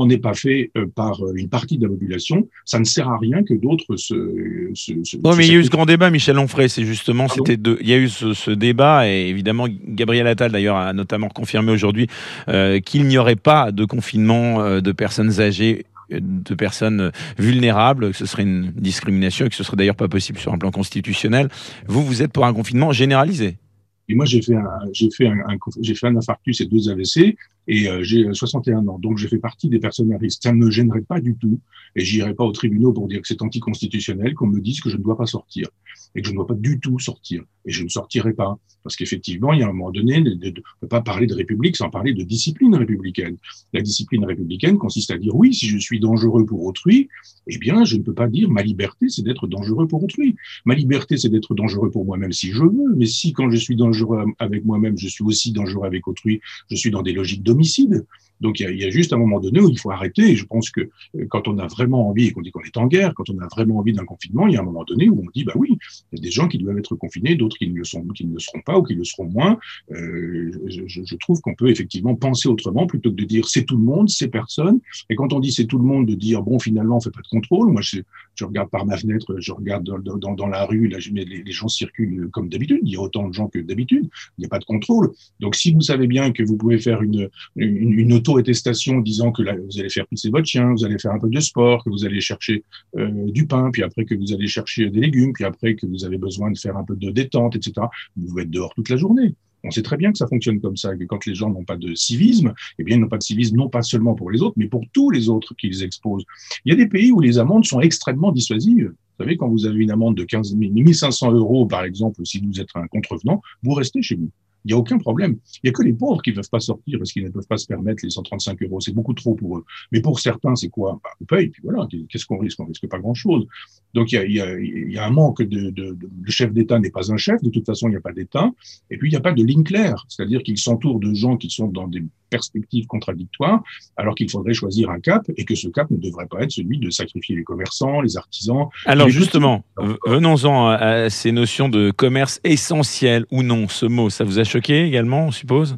Speaker 3: fait euh, par une partie de la population, ça ne sert à rien que d'autres se... se, se
Speaker 2: Non, mais
Speaker 3: se
Speaker 2: il y a eu ce grand débat, Michel Onfray, c'est justement,
Speaker 3: Pardon
Speaker 2: c'était de, il y a eu ce, ce débat, et évidemment, Gabriel Attal, d'ailleurs, a notamment confirmé aujourd'hui euh, qu'il n'y aurait pas de confinement euh, de personnes âgées, de personnes vulnérables, que ce serait une discrimination et que ce serait d'ailleurs pas possible sur un plan constitutionnel. Vous, vous êtes pour un confinement généralisé.
Speaker 3: Et moi, j'ai fait un, j'ai fait un, un j'ai fait un infarctus et deux A V C, et euh, j'ai soixante et un ans. Donc, j'ai fait partie des personnes à risque. Ça ne me gênerait pas du tout, et j'irai pas au tribunal pour dire que c'est anticonstitutionnel, qu'on me dise que je ne dois pas sortir, et que je ne dois pas du tout sortir. Et je ne sortirai pas. Parce qu'effectivement, il y a un moment donné, on ne peut pas parler de république sans parler de discipline républicaine. La discipline républicaine consiste à dire, oui, si je suis dangereux pour autrui, eh bien, je ne peux pas dire ma liberté, c'est d'être dangereux pour autrui. Ma liberté, c'est d'être dangereux pour moi-même si je veux, mais si quand je suis dangereux avec moi-même, je suis aussi dangereux avec autrui, je suis dans des logiques d'homicide. Donc, il y, a, il y a juste un moment donné où il faut arrêter. Et je pense que quand on a vraiment envie, et qu'on dit qu'on est en guerre, quand on a vraiment envie d'un confinement, il y a un moment donné où on dit, bah oui, il y a des gens qui doivent être confinés, d'autres qui ne le sont, qui ne le seront pas ou qui le seront moins. Euh, je, je trouve qu'on peut effectivement penser autrement plutôt que de dire c'est tout le monde, c'est personne. Et quand on dit c'est tout le monde, de dire bon, finalement, on fait pas de contrôle. Moi, je, je regarde par ma fenêtre, je regarde dans, dans, dans la rue, là, je, les, les gens circulent comme d'habitude. Il y a autant de gens que d'habitude. Il n'y a pas de contrôle. Donc, si vous savez bien que vous pouvez faire une, une, une auto-attestation disant que là, vous allez faire pisser votre chien, vous allez faire un peu de sport, que vous allez chercher euh, du pain, puis après que vous allez chercher des légumes, puis après que vous avez besoin de faire un peu de détente, et cetera. Vous pouvez être dehors toute la journée. On sait très bien que ça fonctionne comme ça, que quand les gens n'ont pas de civisme, eh bien, ils n'ont pas de civisme non pas seulement pour les autres, mais pour tous les autres qu'ils exposent. Il y a des pays où les amendes sont extrêmement dissuasives. Vous savez, quand vous avez une amende de quinze mille cinq cents euros, par exemple, si vous êtes un contrevenant, vous restez chez vous. Il n'y a aucun problème. Il n'y a que les pauvres qui ne peuvent pas sortir parce qu'ils ne peuvent pas se permettre les cent trente-cinq euros. C'est beaucoup trop pour eux. Mais pour certains, c'est quoi? Bah, on paye, puis voilà. Qu'est-ce qu'on risque? On risque pas grand-chose. Donc, il y a, il y a, il y a un manque de, de, de... Le chef d'État n'est pas un chef. De toute façon, il n'y a pas d'État. Et puis, il n'y a pas de ligne claire. C'est-à-dire qu'il s'entoure de gens qui sont dans des perspectives contradictoires, alors qu'il faudrait choisir un cap et que ce cap ne devrait pas être celui de sacrifier les commerçants, les artisans.
Speaker 2: Alors
Speaker 3: les
Speaker 2: justement,
Speaker 3: petits.
Speaker 2: venons-en à ces notions de commerce essentiel ou non. Ce mot, ça vous a choqué également, on suppose?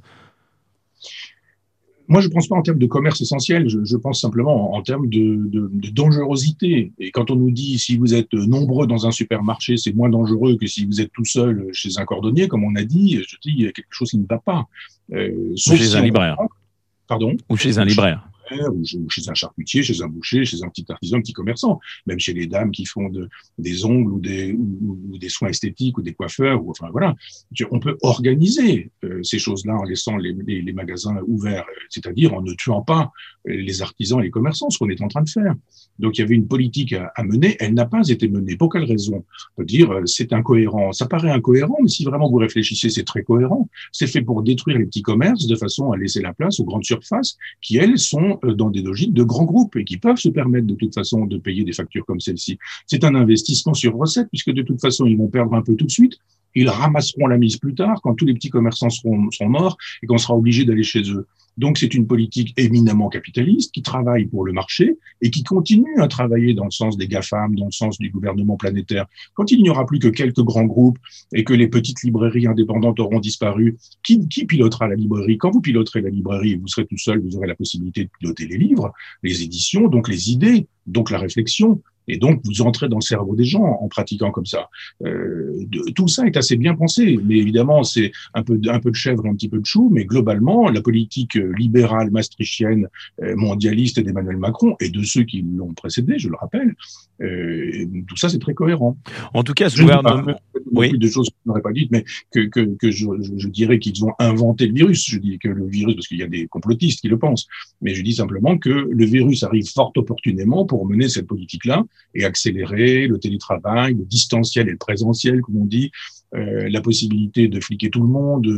Speaker 3: Moi, je ne pense pas en termes de commerce essentiel, je, je pense simplement en, en termes de, de, de dangerosité. Et quand on nous dit si vous êtes nombreux dans un supermarché, c'est moins dangereux que si vous êtes tout seul chez un cordonnier, comme on a dit, je dis il y a quelque chose qui ne va pas. Euh,
Speaker 2: ou chez si un libraire.
Speaker 3: On... Pardon?
Speaker 2: Ou chez un libraire.
Speaker 3: Ou chez un charcutier, chez un boucher, chez un petit artisan, un petit commerçant, même chez les dames qui font de, des ongles ou des, ou, ou des soins esthétiques ou des coiffeurs, ou, enfin voilà. On peut organiser euh, ces choses-là en laissant les, les, les magasins ouverts, c'est-à-dire en ne tuant pas les artisans et les commerçants, ce qu'on est en train de faire. Donc il y avait une politique à, à mener, elle n'a pas été menée. Pour quelle raison? On peut dire c'est incohérent. Ça paraît incohérent, mais si vraiment vous réfléchissez, c'est très cohérent. C'est fait pour détruire les petits commerces de façon à laisser la place aux grandes surfaces qui, elles, sont dans des logiques de grands groupes et qui peuvent se permettre de toute façon de payer des factures comme celle-ci. C'est un investissement sur recette puisque de toute façon, ils vont perdre un peu tout de suite. Ils ramasseront la mise plus tard quand tous les petits commerçants seront, seront morts et qu'on sera obligé d'aller chez eux. Donc, c'est une politique éminemment capitaliste qui travaille pour le marché et qui continue à travailler dans le sens des GAFAM, dans le sens du gouvernement planétaire. Quand il n'y aura plus que quelques grands groupes et que les petites librairies indépendantes auront disparu, qui, qui pilotera la librairie? Quand vous piloterez la librairie, vous serez tout seul, vous aurez la possibilité de piloter les livres, les éditions, donc les idées, donc la réflexion. Et donc, vous entrez dans le cerveau des gens en pratiquant comme ça. Euh, de, tout ça est assez bien pensé, mais évidemment, c'est un peu, un peu de chèvre et un petit peu de chou, mais globalement, la politique libérale, maastrichtienne, mondialiste d'Emmanuel Macron et de ceux qui l'ont précédé, je le rappelle, euh, tout ça, c'est très cohérent.
Speaker 2: En tout cas, ce gouvernement...
Speaker 3: Oui. Plus de choses que je n'aurais pas dites, mais que, que, que je, je dirais qu'ils ont inventé le virus. Je dis que le virus, parce qu'il y a des complotistes qui le pensent, mais je dis simplement que le virus arrive fort opportunément pour mener cette politique-là et accélérer le télétravail, le distanciel et le présentiel, comme on dit, euh, la possibilité de fliquer tout le monde,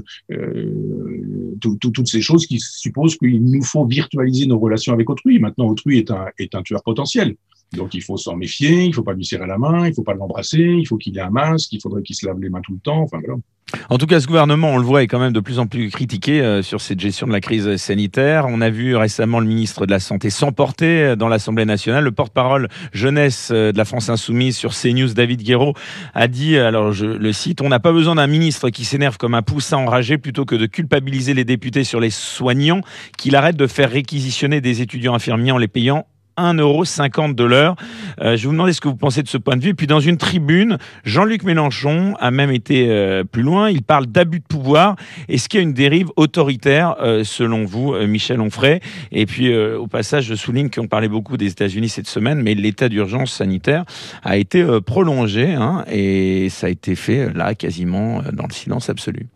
Speaker 3: euh, tout, tout, toutes ces choses qui supposent qu'il nous faut virtualiser nos relations avec autrui. Maintenant, autrui est un, est un tueur potentiel. Donc, il faut s'en méfier, il ne faut pas lui serrer la main, il ne faut pas l'embrasser, il faut qu'il ait un masque, il faudrait qu'il se lave les mains tout le temps. Enfin, voilà.
Speaker 2: En tout cas, ce gouvernement, on le voit, est quand même de plus en plus critiqué euh, sur cette gestion de la crise sanitaire. On a vu récemment le ministre de la Santé s'emporter dans l'Assemblée nationale. Le porte-parole jeunesse de la France Insoumise sur CNews, David Guiraud, a dit, alors je le cite, « On n'a pas besoin d'un ministre qui s'énerve comme un poussin enragé plutôt que de culpabiliser les députés sur les soignants, qu'il arrête de faire réquisitionner des étudiants infirmiers en les payant un euro cinquante de l'heure. Euh, je vous demandais ce que vous pensez de ce point de vue. Et puis dans une tribune, Jean-Luc Mélenchon a même été euh, plus loin. Il parle d'abus de pouvoir. Est-ce qu'il y a une dérive autoritaire euh, selon vous, euh, Michel Onfray? Et puis euh, au passage, je souligne qu'on parlait beaucoup des États-Unis cette semaine, mais l'état d'urgence sanitaire a été euh, prolongé hein, et ça a été fait là quasiment euh, dans le silence absolu.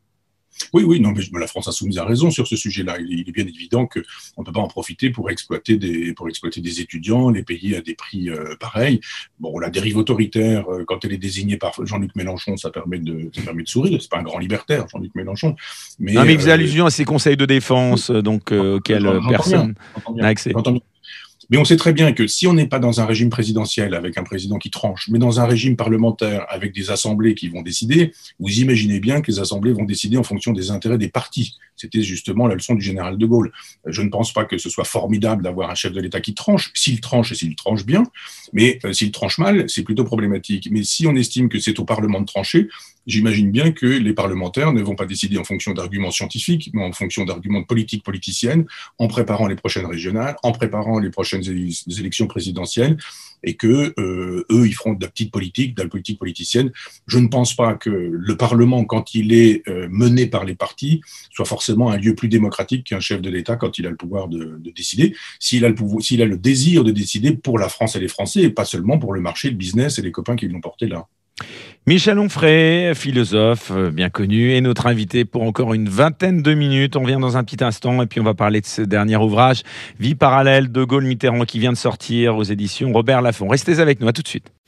Speaker 3: Oui, oui, non, mais la France Insoumise a raison sur ce sujet-là. Il est bien évident qu'on ne peut pas en profiter pour exploiter des, pour exploiter des étudiants, les payer à des prix euh, pareils. Bon, la dérive autoritaire, euh, quand elle est désignée par Jean-Luc Mélenchon, ça permet de, ça permet de sourire. C'est pas un grand libertaire, Jean-Luc Mélenchon. Mais,
Speaker 2: non, mais il faisait
Speaker 3: euh,
Speaker 2: allusion à ces conseils de défense, donc euh, auxquels personne n'a accès.
Speaker 3: Mais on sait très bien que si on n'est pas dans un régime présidentiel avec un président qui tranche, mais dans un régime parlementaire avec des assemblées qui vont décider, vous imaginez bien que les assemblées vont décider en fonction des intérêts des partis. C'était justement la leçon du général de Gaulle. Je ne pense pas que ce soit formidable d'avoir un chef de l'État qui tranche, s'il tranche et s'il tranche bien, mais euh, s'il tranche mal, c'est plutôt problématique. Mais si on estime que c'est au Parlement de trancher, j'imagine bien que les parlementaires ne vont pas décider en fonction d'arguments scientifiques, mais en fonction d'arguments de politique politicienne, en préparant les prochaines régionales, en préparant les prochaines élections présidentielles, et que euh, eux, ils feront de la petite politique, de la politique politicienne. Je ne pense pas que le Parlement, quand il est euh, mené par les partis, soit forcément un lieu plus démocratique qu'un chef de l'État quand il a le pouvoir de, de décider, s'il a, le pouvoir, s'il a le désir de décider pour la France et les Français, et pas seulement pour le marché, le business et les copains qui l'ont porté là.
Speaker 2: Michel Onfray, philosophe bien connu, est notre invité pour encore une vingtaine de minutes. On vient dans un petit instant et puis on va parler de ce dernier ouvrage, Vie parallèle, de Gaulle-Mitterrand, qui vient de sortir aux éditions Robert Laffont. Restez avec nous, à tout de suite.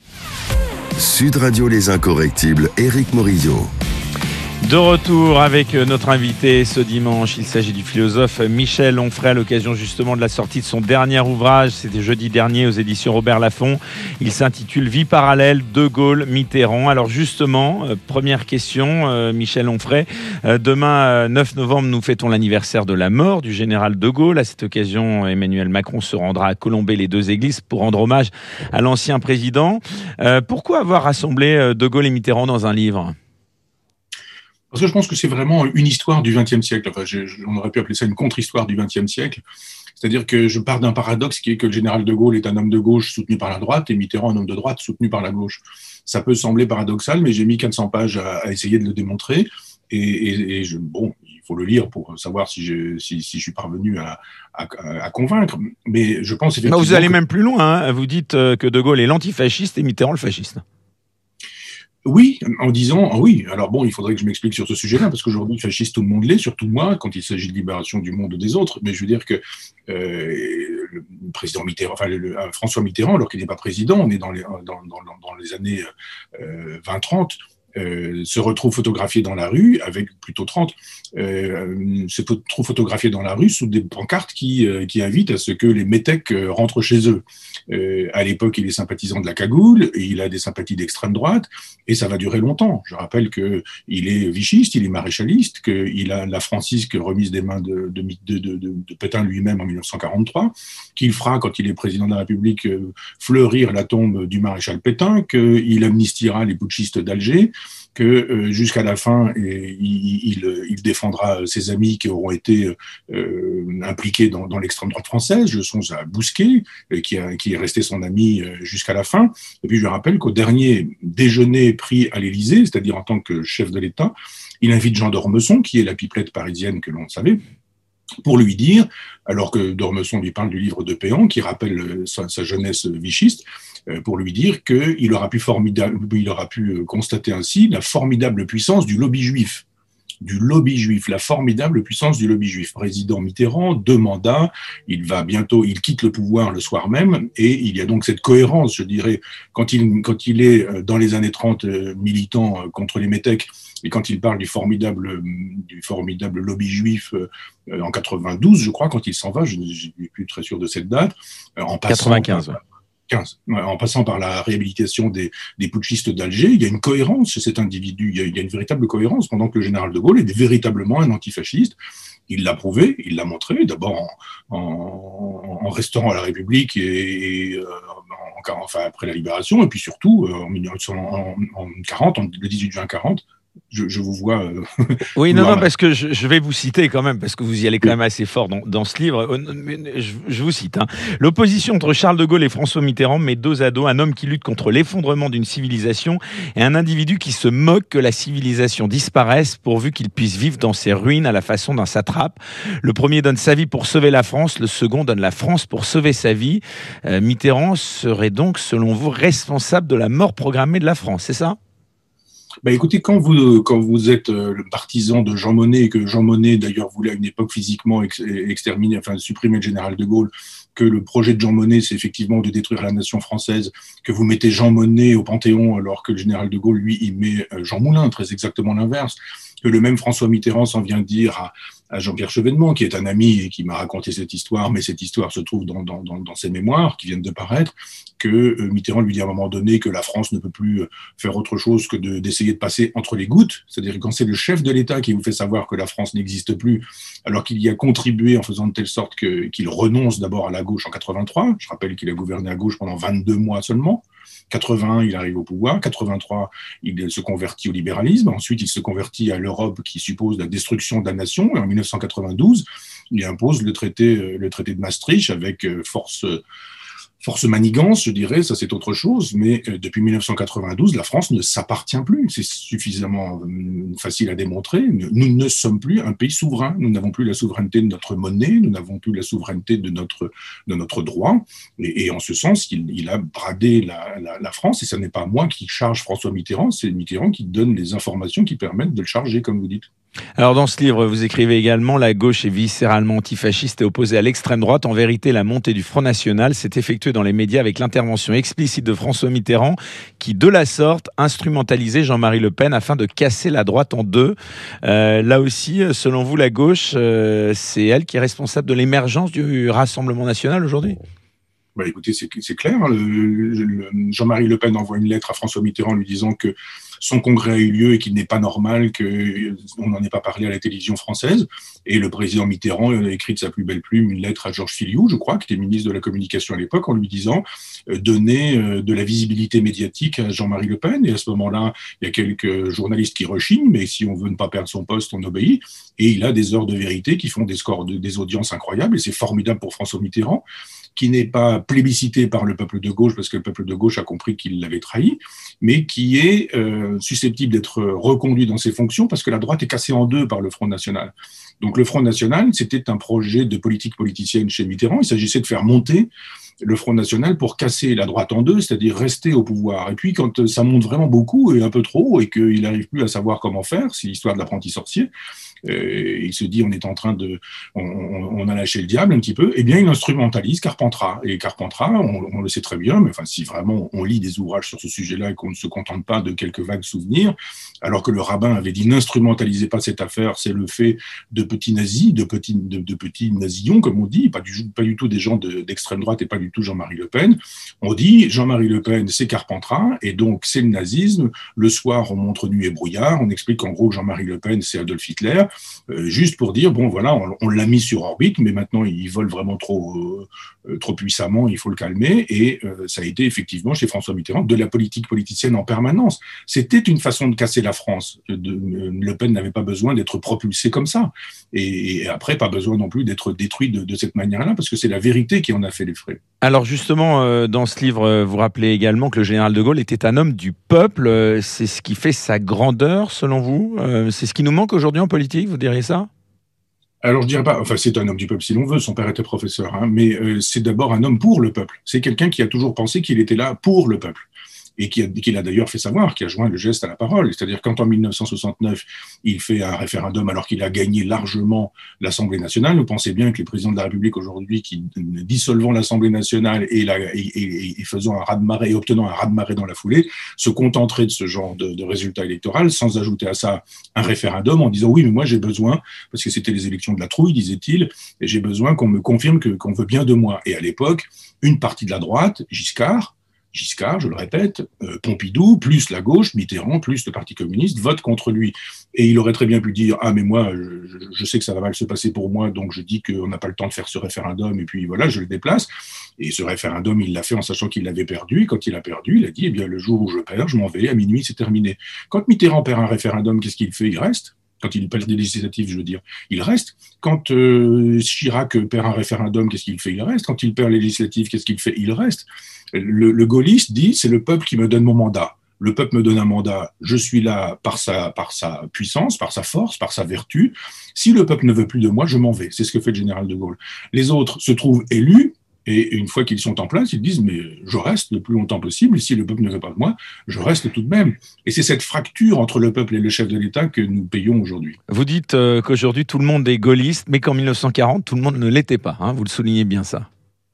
Speaker 1: Sud Radio Les Incorrectibles, Éric Morillo.
Speaker 2: De retour avec notre invité ce dimanche, il s'agit du philosophe Michel Onfray à l'occasion justement de la sortie de son dernier ouvrage, c'était jeudi dernier aux éditions Robert Laffont. Il s'intitule Vie parallèle, de Gaulle-Mitterrand. Alors justement, euh, première question, euh, Michel Onfray, euh, demain euh, neuf novembre nous fêtons l'anniversaire de la mort du général de Gaulle. À cette occasion, Emmanuel Macron se rendra à Colombey-les-Deux-Églises pour rendre hommage à l'ancien président. Euh, pourquoi avoir rassemblé de Gaulle et Mitterrand dans un livre ?
Speaker 3: Parce que je pense que c'est vraiment une histoire du vingtième siècle. Enfin, je, je, on aurait pu appeler ça une contre-histoire du vingtième siècle. C'est-à-dire que je pars d'un paradoxe qui est que le général de Gaulle est un homme de gauche soutenu par la droite et Mitterrand un homme de droite soutenu par la gauche. Ça peut sembler paradoxal, mais j'ai mis quatre cents pages à, à essayer de le démontrer. Et, et, et je, bon, il faut le lire pour savoir si je, si, si je suis parvenu à, à, à convaincre. Mais je pense effectivement.
Speaker 2: Non, vous allez
Speaker 3: que...
Speaker 2: même plus loin. Hein. Vous dites que de Gaulle est l'antifasciste et Mitterrand le fasciste.
Speaker 3: Oui, en disant, oui, alors bon, il faudrait que je m'explique sur ce sujet-là, parce qu'aujourd'hui, fasciste, tout le monde l'est, surtout moi, quand il s'agit de libération du monde des autres, mais je veux dire que euh, le président Mitterrand, enfin, le, le, François Mitterrand, alors qu'il n'est pas président, on est dans les, dans, dans, dans les années euh, vingt trente, Euh, se retrouve photographié dans la rue, avec plutôt trente, euh, se trouve photographié dans la rue sous des pancartes qui, euh, qui invitent à ce que les métèques euh, rentrent chez eux. Euh, à l'époque, il est sympathisant de la cagoule, et il a des sympathies d'extrême droite, et ça va durer longtemps. Je rappelle qu'il est vichiste, il est maréchaliste, qu'il a la francisque remise des mains de, de, de, de, de Pétain lui-même en mille neuf cent quarante-trois, qu'il fera, quand il est président de la République, euh, fleurir la tombe du maréchal Pétain, qu'il amnistiera les putschistes d'Alger, que euh, jusqu'à la fin, et, il, il, il défendra ses amis qui auront été euh, impliqués dans, dans l'extrême droite française. Je songe à Bousquet, qui, a, qui est resté son ami jusqu'à la fin. Et puis je rappelle qu'au dernier déjeuner pris à l'Élysée, c'est-à-dire en tant que chef de l'État, il invite Jean d'Ormesson, qui est la pipelette parisienne que l'on savait, pour lui dire, alors que d'Ormesson lui parle du livre de Péan, qui rappelle sa, sa jeunesse vichiste, pour lui dire qu'il aura pu, formidable, il aura pu constater ainsi la formidable puissance du lobby juif. Du lobby juif, la formidable puissance du lobby juif. Président Mitterrand, deux mandats, il va bientôt, il quitte le pouvoir le soir même, et il y a donc cette cohérence, je dirais, quand il, quand il est dans les années trente militant contre les métèques, et quand il parle du formidable, du formidable lobby juif en quatre-vingt-douze, je crois, quand il s'en va, je ne suis plus très sûr de cette date, en passant,
Speaker 2: quatre-vingt-quinze, ouais.
Speaker 3: quinze. En passant par la réhabilitation des, des putschistes d'Alger, il y a une cohérence chez cet individu, il y a, il y a une véritable cohérence, pendant que le général de Gaulle est véritablement un antifasciste. Il l'a prouvé, il l'a montré, d'abord en, en, en restaurant à la République et, et euh, en, enfin, après la Libération, et puis surtout euh, en mille neuf cent quarante, en, le dix-huit juin quarante. Je, je vous vois. Euh,
Speaker 2: oui, non, non, parce que je, je vais vous citer quand même, parce que vous y allez quand même assez fort dans, dans ce livre. Je, je vous cite. Hein. L'opposition entre Charles de Gaulle et François Mitterrand met dos à dos un homme qui lutte contre l'effondrement d'une civilisation et un individu qui se moque que la civilisation disparaisse pourvu qu'il puisse vivre dans ses ruines à la façon d'un satrape. Le premier donne sa vie pour sauver la France, le second donne la France pour sauver sa vie. Euh, Mitterrand serait donc, selon vous, responsable de la mort programmée de la France, c'est ça ?
Speaker 3: Bah écoutez, quand vous, quand vous êtes le partisan de Jean Monnet, et que Jean Monnet d'ailleurs voulait à une époque physiquement ex- exterminer, enfin supprimer le général de Gaulle, que le projet de Jean Monnet c'est effectivement de détruire la nation française, que vous mettez Jean Monnet au Panthéon alors que le général de Gaulle, lui, il met Jean Moulin, très exactement l'inverse, que le même François Mitterrand s'en vient dire à, à Jean-Pierre Chevènement, qui est un ami et qui m'a raconté cette histoire, mais cette histoire se trouve dans, dans, dans, dans ses mémoires qui viennent de paraître, que euh, Mitterrand lui dit à un moment donné que la France ne peut plus faire autre chose que de, d'essayer de passer entre les gouttes, c'est-à-dire que quand c'est le chef de l'État qui vous fait savoir que la France n'existe plus, alors qu'il y a contribué en faisant de telle sorte que, qu'il renonce d'abord à la gauche en quatre-vingt-trois, je rappelle qu'il a gouverné à gauche pendant vingt-deux mois seulement, quatre-vingt-un, il arrive au pouvoir, quatre-vingt-trois, il se convertit au libéralisme, ensuite il se convertit à l'Europe qui suppose la destruction de la nation, et en mille neuf cent quatre-vingt-douze, il impose le traité, le traité de Maastricht avec force... Force manigance, je dirais, ça c'est autre chose, mais euh, depuis mille neuf cent quatre-vingt-douze, la France ne s'appartient plus. C'est suffisamment euh, facile à démontrer. Nous ne sommes plus un pays souverain. Nous n'avons plus la souveraineté de notre monnaie, nous n'avons plus la souveraineté de notre, de notre droit. Et, et en ce sens, il, il a bradé la, la, la France, et ce n'est pas moi qui charge François Mitterrand, c'est Mitterrand qui donne les informations qui permettent de le charger, comme vous dites.
Speaker 2: Alors dans ce livre, vous écrivez également « La gauche est viscéralement antifasciste et opposée à l'extrême droite. En vérité, la montée du Front National s'est effectuée dans les médias avec l'intervention explicite de François Mitterrand qui, de la sorte, instrumentalisait Jean-Marie Le Pen afin de casser la droite en deux. Euh, là aussi, selon vous, la gauche, euh, c'est elle qui est responsable de l'émergence du Rassemblement national aujourd'hui ?
Speaker 3: Bah écoutez, c'est, c'est clair. Le, le, Jean-Marie Le Pen envoie une lettre à François Mitterrand lui disant que son congrès a eu lieu et qu'il n'est pas normal qu'on n'en ait pas parlé à la télévision française. Et le président Mitterrand a écrit de sa plus belle plume une lettre à Georges Filiou, je crois, qui était ministre de la Communication à l'époque, en lui disant euh, donner euh, de la visibilité médiatique à Jean-Marie Le Pen. Et à ce moment-là, il y a quelques journalistes qui rechignent, mais si on veut ne pas perdre son poste, on obéit. Et il a des heures de vérité qui font des scores, de, des audiences incroyables. Et c'est formidable pour François Mitterrand, qui n'est pas plébiscité par le peuple de gauche, parce que le peuple de gauche a compris qu'il l'avait trahi, mais qui est euh, susceptible d'être reconduit dans ses fonctions, parce que la droite est cassée en deux par le Front National. Donc le Front National, c'était un projet de politique politicienne chez Mitterrand. Il s'agissait de faire monter le Front National pour casser la droite en deux, c'est-à-dire rester au pouvoir. Et puis quand ça monte vraiment beaucoup, et un peu trop, et qu'il n'arrive plus à savoir comment faire, c'est l'histoire de l'apprenti sorcier, euh, il se dit on est en train de... On, on a lâché le diable un petit peu, eh bien il instrumentalise Carpentras. Et Carpentras, on, on le sait très bien, mais enfin si vraiment on lit des ouvrages sur ce sujet-là et qu'on ne se contente pas de quelques vagues souvenirs, alors que le rabbin avait dit n'instrumentalisez pas cette affaire, c'est le fait de petits nazis, de petits, de, de petits nazillons, comme on dit, pas du, pas du tout des gens de, d'extrême droite et pas du tout Jean-Marie Le Pen. On dit Jean-Marie Le Pen, c'est Carpentras, et donc c'est le nazisme. Le soir, on montre nuit et brouillard, on explique en gros que Jean-Marie Le Pen, c'est Adolf Hitler, euh, juste pour dire, bon voilà, on, on l'a mis sur orbite, mais maintenant il vole vraiment trop, euh, trop puissamment, il faut le calmer, et euh, ça a été effectivement chez François Mitterrand de la politique politicienne en permanence. C'était une façon de casser la France. De, de, Le Pen n'avait pas besoin d'être propulsé comme ça, et, et après pas besoin non plus d'être détruit de, de cette manière-là, parce que c'est la vérité qui en a fait les frais.
Speaker 2: Alors justement, euh, dans ce livre, euh, vous rappelez également que le général de Gaulle était un homme du peuple. Euh, c'est ce qui fait sa grandeur, selon vous. Euh, c'est ce qui nous manque aujourd'hui en politique, vous diriez ça ?
Speaker 3: Alors je dirais pas, enfin c'est un homme du peuple si l'on veut, son père était professeur, hein, mais euh, c'est d'abord un homme pour le peuple. C'est quelqu'un qui a toujours pensé qu'il était là pour le peuple. et qui a, qu'il a d'ailleurs fait savoir, qui a joint le geste à la parole. C'est-à-dire quand en mille neuf cent soixante-neuf, il fait un référendum alors qu'il a gagné largement l'Assemblée nationale, vous pensez bien que les présidents de la République aujourd'hui, qui dissolvant l'Assemblée nationale et, la, et, et, et faisant un raz-de-marée, et obtenant un raz-de-marée dans la foulée, se contenteraient de ce genre de, de résultat électoral, sans ajouter à ça un référendum en disant oui, mais moi j'ai besoin, parce que c'était les élections de la trouille, disait-il, et j'ai besoin qu'on me confirme que, qu'on veut bien de moi. Et à l'époque, une partie de la droite, Giscard, Giscard, je le répète, euh, Pompidou, plus la gauche, Mitterrand, plus le Parti communiste, votent contre lui. Et il aurait très bien pu dire « Ah, mais moi, je, je sais que ça va mal se passer pour moi, donc je dis qu'on n'a pas le temps de faire ce référendum, et puis voilà, je le déplace. » Et ce référendum, il l'a fait en sachant qu'il l'avait perdu, et quand il a perdu, il a dit « Eh bien, le jour où je perds, je m'en vais, à minuit, c'est terminé. » Quand Mitterrand perd un référendum, qu'est-ce qu'il fait? Il reste. Quand il perd des législatives, je veux dire, il reste. Quand euh, Chirac perd un référendum, qu'est-ce qu'il fait? Il reste. Quand il perd les législatives, qu'est-ce qu'il fait? Il reste. Le, le gaulliste dit, c'est le peuple qui me donne mon mandat. Le peuple me donne un mandat, je suis là par sa, par sa puissance, par sa force, par sa vertu. Si le peuple ne veut plus de moi, je m'en vais. C'est ce que fait le général de Gaulle. Les autres se trouvent élus, et une fois qu'ils sont en place, ils disent « mais je reste le plus longtemps possible, si le peuple ne veut pas de moi, je reste tout de même ». Et c'est cette fracture entre le peuple et le chef de l'État que nous payons aujourd'hui.
Speaker 2: Vous dites euh, qu'aujourd'hui tout le monde est gaulliste, mais qu'en mille neuf cent quarante, tout le monde ne l'était pas, hein, vous le soulignez bien ça.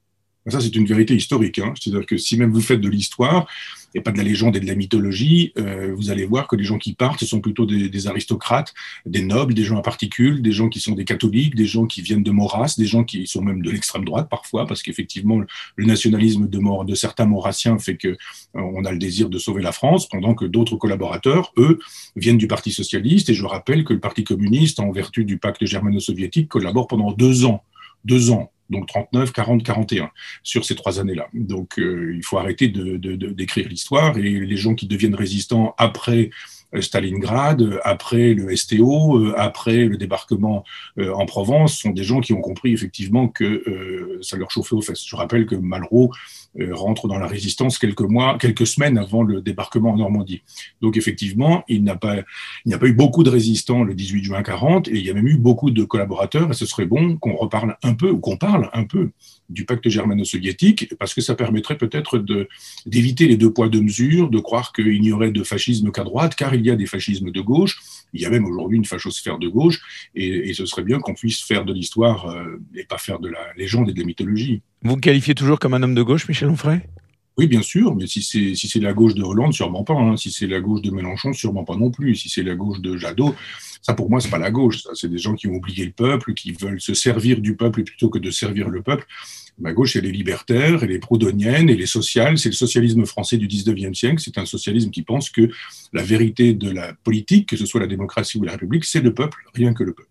Speaker 3: Ça, c'est une vérité historique. Hein. C'est-à-dire que si même vous faites de l'histoire, et pas de la légende et de la mythologie, euh, vous allez voir que les gens qui partent, ce sont plutôt des, des aristocrates, des nobles, des gens à particules, des gens qui sont des catholiques, des gens qui viennent de Maurras, des gens qui sont même de l'extrême droite parfois, parce qu'effectivement, le nationalisme de, Maur, de certains maurassiens fait que euh, on a le désir de sauver la France, pendant que d'autres collaborateurs, eux, viennent du Parti socialiste. Et je rappelle que le Parti communiste, en vertu du pacte germano-soviétique, collabore pendant deux ans. Deux ans. Donc trente-neuf, quarante, quarante et un, sur ces trois années-là. Donc euh, il faut arrêter de, de, de, d'écrire l'histoire, et les gens qui deviennent résistants après Stalingrad, après le S T O, après le débarquement en Provence, sont des gens qui ont compris effectivement que euh, ça leur chauffait aux fesses. Je rappelle que Malraux euh, rentre dans la résistance quelques mois, quelques semaines avant le débarquement en Normandie. Donc effectivement, il n'y a pas, il n'y a pas eu beaucoup de résistants le dix-huit juin quarante, et il y a même eu beaucoup de collaborateurs, et ce serait bon qu'on reparle un peu, ou qu'on parle un peu du pacte germano-soviétique, parce que ça permettrait peut-être de, d'éviter les deux poids deux mesures, de croire qu'il n'y aurait de fascisme qu'à droite, car il y a des fascismes de gauche, il y a même aujourd'hui une fachosphère de gauche, et, et ce serait bien qu'on puisse faire de l'histoire euh, et pas faire de la légende et de la mythologie.
Speaker 2: Vous vous qualifiez toujours comme un homme de gauche, Michel Onfray ?
Speaker 3: Oui, bien sûr, mais si c'est, si c'est la gauche de Hollande, sûrement pas. Hein. Si c'est la gauche de Mélenchon, sûrement pas non plus. Si c'est la gauche de Jadot, ça pour moi, c'est pas la gauche. Ça, c'est des gens qui ont oublié le peuple, qui veulent se servir du peuple plutôt que de servir le peuple. Ma gauche, elle est libertaire, elle est proudhonienne, elle est sociale. C'est le socialisme français du dix-neuvième siècle. C'est un socialisme qui pense que la vérité de la politique, que ce soit la démocratie ou la République, c'est le peuple, rien que le peuple.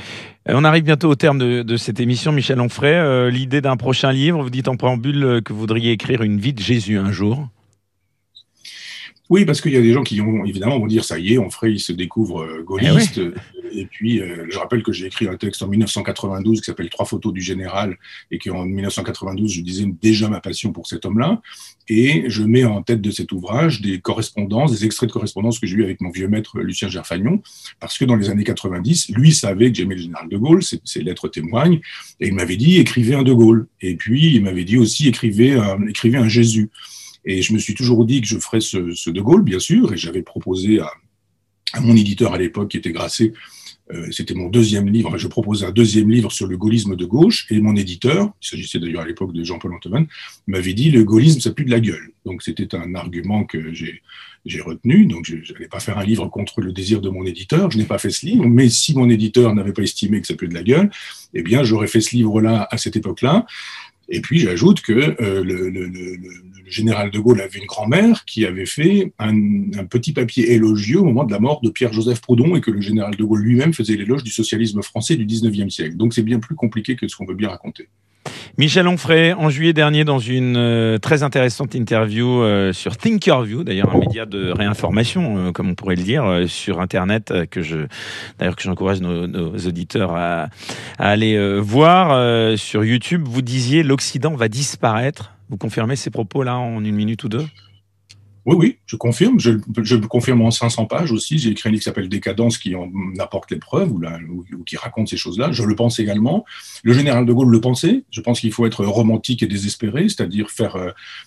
Speaker 2: On arrive bientôt au terme de, de cette émission, Michel Onfray. Euh, l'idée d'un prochain livre, vous dites en préambule que vous voudriez écrire une vie de Jésus un jour.
Speaker 3: Oui, parce qu'il y a des gens qui ont, évidemment, vont dire ça y est, Onfray, il se découvre euh, gaulliste. Eh oui. Et puis, euh, je rappelle que j'ai écrit un texte en mille neuf cent quatre-vingt-douze qui s'appelle Trois photos du général, et qu'en mille neuf cent quatre-vingt-douze, je disais déjà ma passion pour cet homme-là. Et je mets en tête de cet ouvrage des correspondances, des extraits de correspondances que j'ai eu avec mon vieux maître Lucien Gerfagnon, parce que dans les années quatre-vingt-dix, lui savait que j'aimais le général de Gaulle, ses, ses lettres témoignent, et il m'avait dit écrivez un de Gaulle. Et puis, il m'avait dit aussi écrivez un, écrivez un Jésus. Et je me suis toujours dit que je ferais ce, ce de Gaulle, bien sûr, et j'avais proposé à, à mon éditeur à l'époque, qui était Grasset, euh, c'était mon deuxième livre, enfin, je proposais un deuxième livre sur le gaullisme de gauche, et mon éditeur, il s'agissait d'ailleurs à l'époque de Jean-Paul Antoven, m'avait dit le gaullisme, ça pue de la gueule. Donc c'était un argument que j'ai, j'ai retenu, donc je n'allais pas faire un livre contre le désir de mon éditeur, je n'ai pas fait ce livre, mais si mon éditeur n'avait pas estimé que ça pue de la gueule, eh bien j'aurais fait ce livre-là à cette époque-là. Et puis j'ajoute que euh, le, le, le, le général de Gaulle avait une grand-mère qui avait fait un, un petit papier élogieux au moment de la mort de Pierre-Joseph Proudhon, et que le général de Gaulle lui-même faisait l'éloge du socialisme français du dix-neuvième siècle. Donc c'est bien plus compliqué que ce qu'on veut bien raconter.
Speaker 2: Michel Onfray, en juillet dernier, dans une euh, très intéressante interview euh, sur Thinkerview, d'ailleurs un média de réinformation, euh, comme on pourrait le dire, euh, sur Internet, euh, que je, d'ailleurs que j'encourage nos, nos auditeurs à, à aller euh, voir euh, sur YouTube, vous disiez l'Occident va disparaître. Vous confirmez ces propos-là en une minute ou deux ?
Speaker 3: Oui, oui, je confirme. Je, je le confirme en cinq cents pages aussi. J'ai écrit un livre qui s'appelle Décadence, qui en apporte les preuves, ou, la, ou, ou qui raconte ces choses-là. Je le pense également. Le général de Gaulle le pensait. Je pense qu'il faut être romantique et désespéré, c'est-à-dire faire, euh,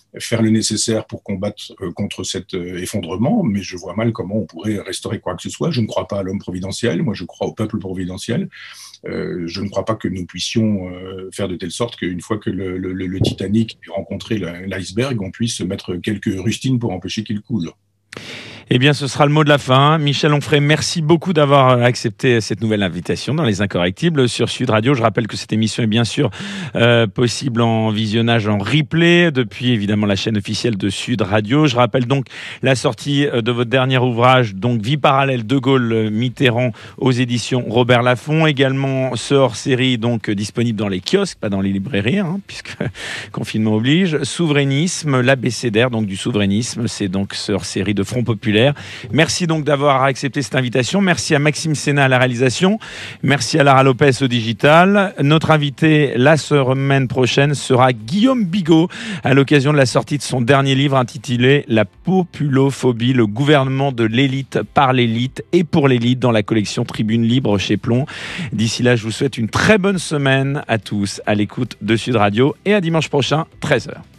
Speaker 3: faire le nécessaire pour combattre euh, contre cet euh, effondrement, mais je vois mal comment on pourrait restaurer quoi que ce soit. Je ne crois pas à l'homme providentiel, moi je crois au peuple providentiel. Euh, je ne crois pas que nous puissions euh, faire de telle sorte qu'une fois que le, le, le Titanic ait rencontré l'iceberg, on puisse mettre quelques rustines pour empêcher qu'il coule.
Speaker 2: Eh bien, ce sera le mot de la fin. Michel Onfray, merci beaucoup d'avoir accepté cette nouvelle invitation dans Les Incorrectibles sur Sud Radio. Je rappelle que cette émission est bien sûr euh, possible en visionnage en replay depuis évidemment la chaîne officielle de Sud Radio. Je rappelle donc la sortie de votre dernier ouvrage, donc Vie parallèle de Gaulle Mitterrand aux éditions Robert Laffont. Également ce hors-série donc disponible dans les kiosques, pas dans les librairies, hein, puisque confinement oblige. Souverainisme, l'abécédaire donc du souverainisme, c'est donc ce hors-série de Front Populaire. Merci donc d'avoir accepté cette invitation. Merci à Maxime Sénat à la réalisation. Merci à Lara Lopez au digital. Notre invité la semaine prochaine sera Guillaume Bigot à l'occasion de la sortie de son dernier livre intitulé La populophobie, le gouvernement de l'élite par l'élite et pour l'élite dans la collection Tribune Libre chez Plon. D'ici là, je vous souhaite une très bonne semaine à tous à l'écoute de Sud Radio et à dimanche prochain, treize heures.